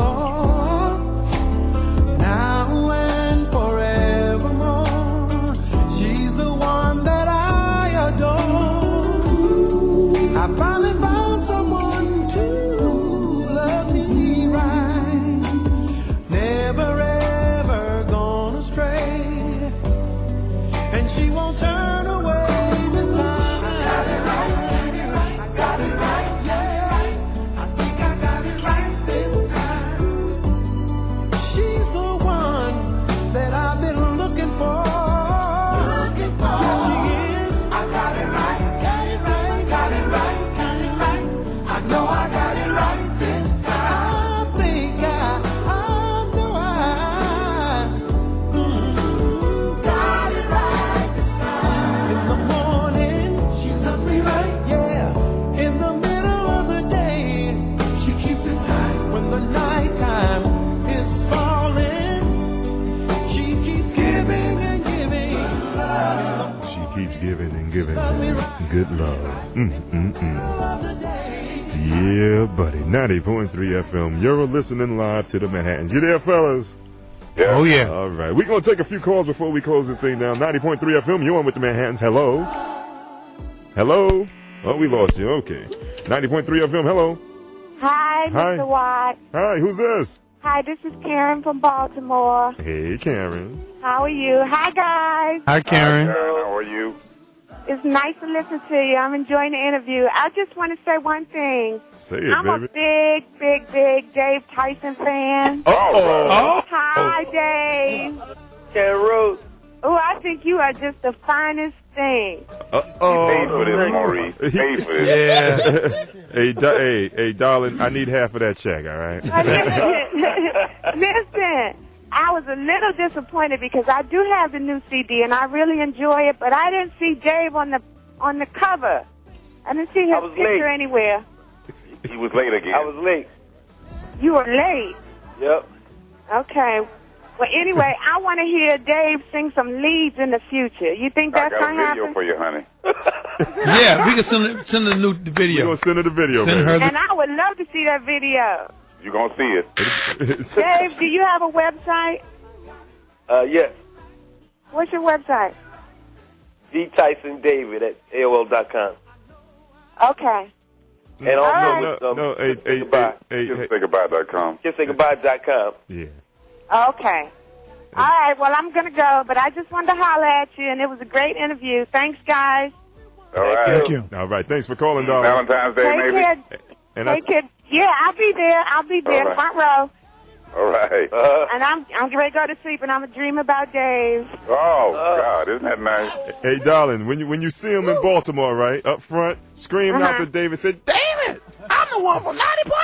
Now and forevermore, she's the one that I adore. I finally found someone to love me right, never ever gonna stray, and she won't turn away this time. I got it right, I got it right, yeah. I think I got it right this time. She's the one that I've been looking for. Yes, she is. I got it right, got it right, got it right, got it right. I know I got it right this time. I think I know got it right this time. In the morning, she loves me right, yeah. In the middle of the day, she keeps it tight. When the nighttime is falling, she keeps giving and giving love. She keeps giving and giving good love. Yeah, buddy. 90.3 FM. You're listening live to the Manhattans. You there, fellas? Yeah. Oh, yeah. All right. We're going to take a few calls before we close this thing down. 90.3 FM. You on with the Manhattans. Hello? Hello? Oh, we lost you. Okay. 90.3 FM. Hello? Hi, Mr. Watt. Hi, who's this? Hi, this is Karen from Baltimore. Hey, Karen. How are you? Hi, guys. Hi, Karen. Hi, Karen. How are you? It's nice to listen to you. I'm enjoying the interview. I just want to say one thing. Say it, I'm baby. a big Dave Tyson fan. Oh. Hi, Dave. Karen Rose. Oh, I think you are just the finest thing. Uh-oh. You paid for this, Maurice. You paid for this. Yeah. hey, darling, I need half of that check, all right? Listen, I was a little disappointed because I do have the new CD and I really enjoy it, but I didn't see Dave on the cover. I didn't see his picture anywhere. He was late again. I was late. You were late. Yep. Okay. Well, anyway, I want to hear Dave sing some leads in the future. You think that's I got going to a video happen? for you, honey. Yeah, we can send her the video. We're going to send her the video, Send baby. her And I would love to see that video. You're going to see it. Dave, do you have a website? Yes. What's your website? DTysonDavid at AOL.com. Okay. And also KissSayGoodbye.com. KissSayGoodbye.com. Yeah. Okay. All right, well, I'm going to go, but I just wanted to holler at you, and it was a great interview. Thanks, guys. All right. Thank you. All right. Thanks for calling, darling. Valentine's Day, Take maybe? care. And Take care. Yeah, I'll be there. All right. Front row. All right. And I'm ready to go to sleep, and I'm going to dream about Dave. Oh, God, isn't that nice? Hey, darling, when you see him in Baltimore, right, up front, scream out to David, say, David, I'm the one from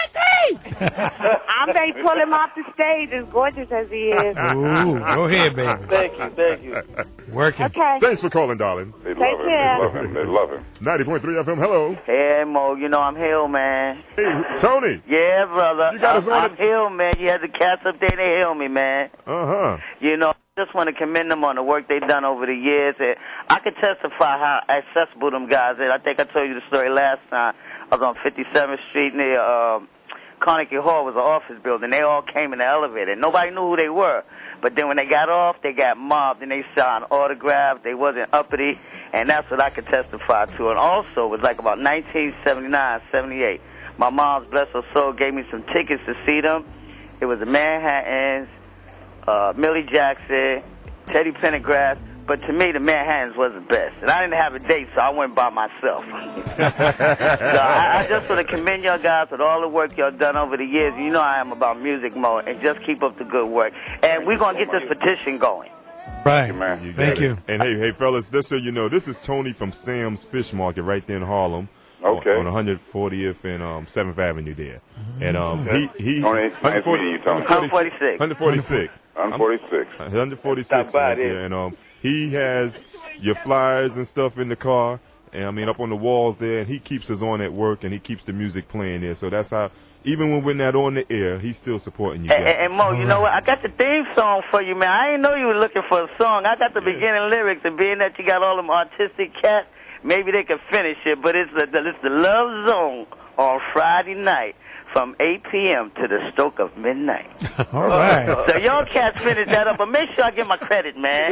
90.3. I'm ready to pull him off the stage, as gorgeous as he is. Ooh, go ahead, baby. Thank you. Working. Okay. Thanks for calling, darling. They Take love him. care. They love him. They love him. 90.3 FM, hello. Hey, Mo, you know I'm Hill, man. Hey, Tony. Yeah, brother. You got us on I'm Hill, man. You had the cats up there, they hail me, man. Uh-huh. You know, I just want to commend them on the work they've done over the years. I could testify how accessible them guys are. I think I told you the story last time. I was on 57th Street near Carnegie Hall was an office building. They all came in the elevator. Nobody knew who they were. But then when they got off, they got mobbed and they signed autographs. They wasn't uppity, and that's what I could testify to. And also, it was like about 1979, 78. My mom's, bless her soul, gave me some tickets to see them. It was the Manhattans, Millie Jackson, Teddy Pendergrass. But to me, the Manhattans was the best. And I didn't have a date, so I went by myself. So I just want to commend y'all guys for all the work y'all done over the years. You know I am about music mode, and just keep up the good work. And we're going to get this petition going. Right. Man, Thank you. And hey, fellas, just so you know, this is Tony from Sam's Fish Market right there in Harlem. Okay. On 140th and 7th Avenue there. And he Tony, nice meeting you, Tony. 146. 146. 146. 146 right there. And he has your flyers and stuff in the car, and I mean up on the walls there, and he keeps us on at work, and he keeps the music playing there. So that's how, even when we're not on the air, he's still supporting you guys. And Mo, you know what? I got the theme song for you, man. I didn't know you were looking for a song. I got the beginning lyrics, and being that you got all them artistic cats, maybe they could finish it. But it's the Love Zone on Friday night from 8 p.m. to the stroke of midnight. All right. So y'all cats finish that up, but make sure I get my credit, man.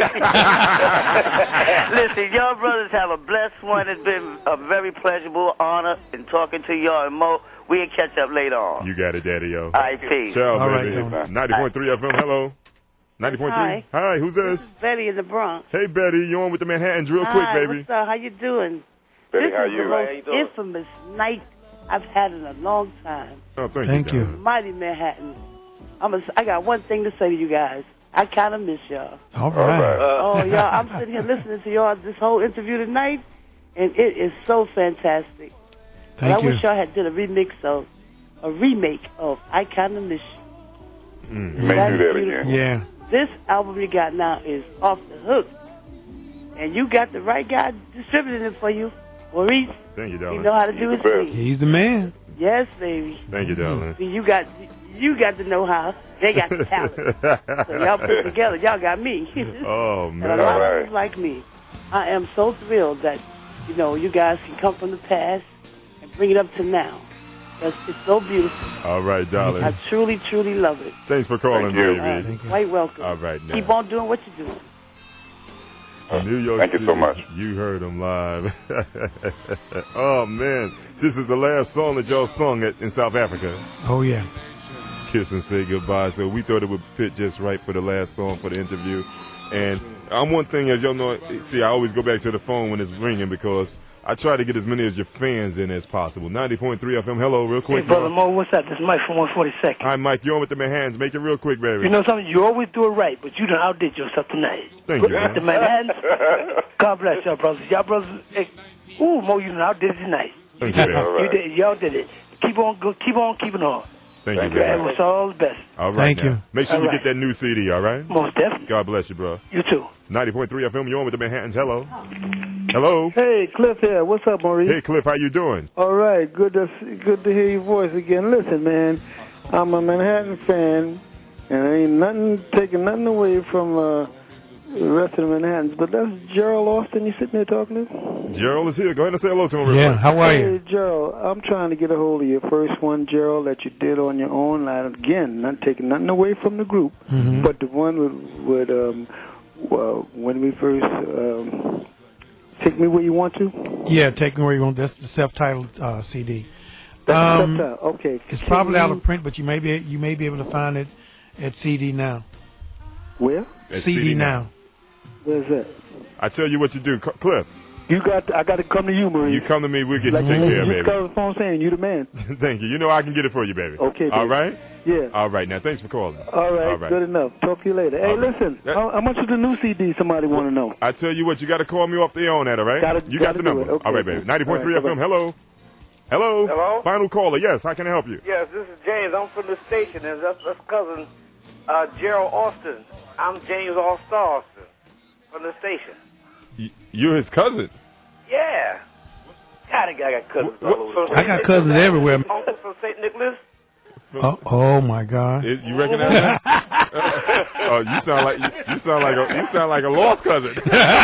Listen, y'all brothers have a blessed one. It's been a very pleasurable honor in talking to y'all. And Mo, we'll catch up later on. You got it, Daddy, yo. All right, peace. Ciao, All baby. right, 90.3 FM, hello. 90.3. Hi. Hi, who's this? Betty in the Bronx. Hey, Betty, you on with the Manhattans real quick, baby. What's up? How you doing? Betty, this how is you? the most infamous night I've had in a long time. Oh, Thank you. Mighty Manhattan. I got one thing to say to you guys. I kind of miss y'all. All right. Oh, y'all, I'm sitting here listening to y'all this whole interview tonight, and it is so fantastic. Thank I you. wish y'all had did a remake of I Kind of Miss You. You may do that again. Yeah. This album you got now is off the hook. And you got the right guy distributing it for you. Maurice, Thank you, he darling. know how to do his thing. He's the man. Yes, baby. Thank you, darling. See, you got the know-how. They got the talent. So y'all put it together. Y'all got me. Oh, And man. a lot of people like me. I am so thrilled that, you guys can come from the past and bring it up to now. It's so beautiful. All right, darling. I truly, truly love it. Thanks for calling, baby. Thank you. Quite welcome. All right, now. Keep on doing what you do. New York Thank City. you so much. You heard them live. Oh, man. This is the last song that y'all sung in South Africa. Oh, yeah. Kiss and Say Goodbye. So we thought it would fit just right for the last song for the interview. And one thing, as y'all know, see, I always go back to the phone when it's ringing because I try to get as many of your fans in as possible. 90.3 FM. Hello, real quick. Hey, Brother Mo, what's up? This is Mike from 142nd. Hi, Mike. You're on with the Manhattans. Make it real quick, baby. You know something? You always do it right, but you done outdid yourself tonight. Thank you, man. The Manhattans, God bless y'all brothers. Y'all brothers, Mo, you done outdid it tonight. Thank you, man. You did, y'all did it. Keep on keeping on. Thank you, man. It was all the best. All right, Thank now. you. Make sure All you right. get that new CD, all right? Most definitely. God bless you, bro. You too. 90.3 FM. You're on with the Manhattans. Hello. Hello. Hey, Cliff here. What's up, Maurice? Hey, Cliff. How you doing? All right. Good to hear your voice again. Listen, man, I'm a Manhattan fan, and I ain't taking nothing away from the rest of the Manhattans. But that's Gerald Austin you sitting there talking to? Gerald is here. Go ahead and say hello to him real Yeah, quick. how are Hey, you? Gerald, I'm trying to get a hold of your first one, Gerald, that you did on your own. Again, not taking nothing away from the group, but the one with when we first Take Me Where You Want To? Yeah, Take Me Where You Want. That's the self-titled CD. That's okay. It's probably out of print, but you may be able to find it at CD Now. Where? At CD Now. Where's that? I tell you what you do, Cliff. I got to come to you, Maurice. You come to me, we'll get you taken care of, You baby. got the phone saying you the man. Thank you. You know I can get it for you, baby. Okay, baby. All right? Yeah. All right. Now, thanks for calling. All right. Good enough. Talk to you later. Hey, All right. listen. How much is the new CD? Somebody want to know. I tell you what, you got to call me off the air on that, all right? You got the number. Okay. All right, baby. 90.3 All right, FM. bye-bye. Hello. Hello. Hello? Final caller. Yes, how can I help you? Yes, this is James. I'm from the station, and that's cousin Gerald Austin. I'm James All-Star Austin from the station. You're his cousin? Yeah. God, I got cousins all over. I got cousins everywhere. Uncle from St. Nicholas. Oh my God! You recognize that? Oh, you sound like a lost cousin.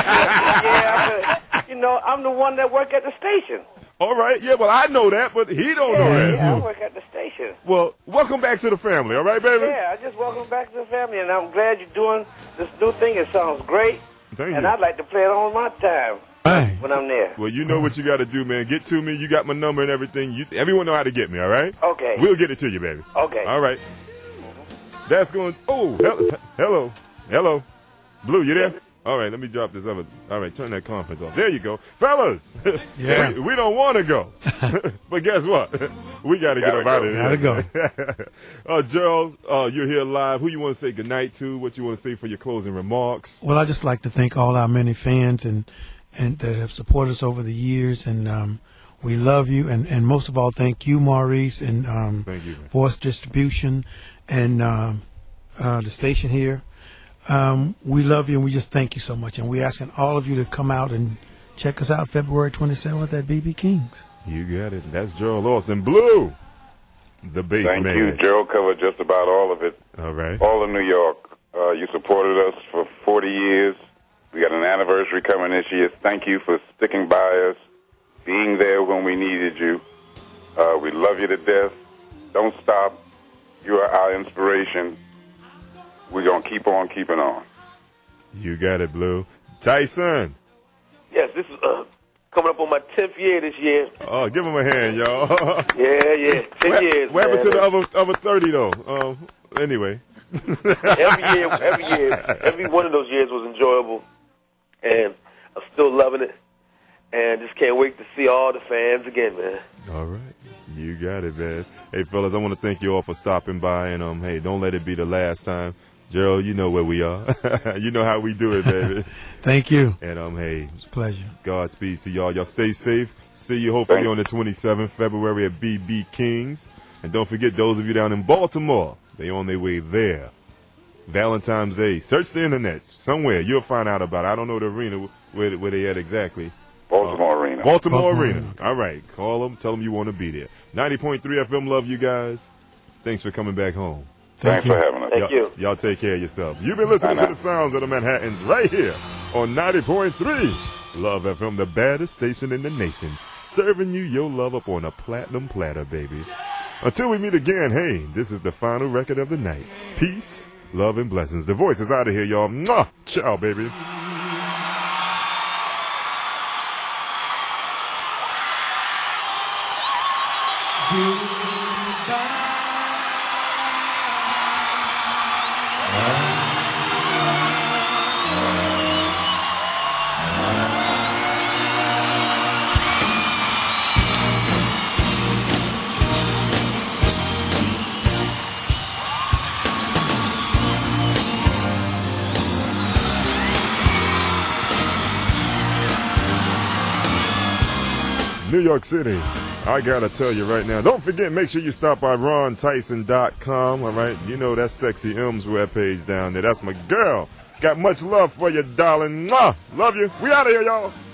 Yeah, I'm the one that work at the station. All right, yeah, well, I know that, but he don't know that. Yeah, I work at the station. Well, welcome back to the family, all right, baby? Yeah, I just welcome back to the family, and I'm glad you're doing this new thing. It sounds great. Thank and you. I'd like to play it on my time when I'm there. Well, you know what you got to do, man. Get to me. You got my number and everything. Everyone know how to get me, all right? Okay. We'll get it to you, baby. Okay. All right. That's going. Oh, hello. Blue, you there? All right, let me drop this other. All right, turn that conference off. There you go. Fellas, Yeah. we don't want to go. But guess what? We got to get up out of here. Gotta go. Gerald, you're here live. Who you want to say goodnight to? What you want to say for your closing remarks? Well, I'd just like to thank all our many fans and that have supported us over the years, and we love you. And most of all, thank you, Maurice, and thank you, Voice Distribution, and the station here. We love you, and we just thank you so much. And we're asking all of you to come out and check us out February 27th at BB King's. You got it. That's Gerald Austin. Blue, the bass Thank man. you. Gerald covered just about all of it. All right. All of New York. You supported us for 40 years. We got an anniversary coming this year. Thank you for sticking by us, being there when we needed you. We love you to death. Don't stop. You are our inspiration. We're going to keep on keeping on. You got it, Blue. Tyson. Yes, this is coming up on my 10th year this year. Oh, give him a hand, y'all. Yeah. 10 years. What happened to man. the other 30, though? Anyway. Every year, every one of those years was enjoyable, and I'm still loving it, and just can't wait to see all the fans again, man. All right. You got it, man. Hey, fellas, I want to thank you all for stopping by, and hey, don't let it be the last time. Gerald, you know where we are. You know how we do it, baby. Thank you. And hey, it's a pleasure. Godspeed to y'all. Y'all stay safe. See you hopefully on the 27th February at BB King's. And don't forget those of you down in Baltimore, they on their way there. Valentine's Day. Search the internet somewhere. You'll find out about it. I don't know the arena where they at exactly. Baltimore Arena. Baltimore Arena. All right. Call them. Tell them you want to be there. 90.3 FM. Love you guys. Thanks for coming back home. Thanks for having us. Thank you. Y'all take care of yourself. You've been listening to the sounds of the Manhattans right here on 90.3 Love FM, the baddest station in the nation. Serving you your love up on a platinum platter, baby. Until we meet again, hey, this is the final record of the night. Peace, love, and blessings. The Voice is out of here, y'all. Mwah! Ciao, baby. New York City, I gotta tell you right now, don't forget, make sure you stop by RonTyson.com, all right? You know that's Sexy M's webpage down there. That's my girl. Got much love for you, darling. Mwah! Love you. We out of here, y'all.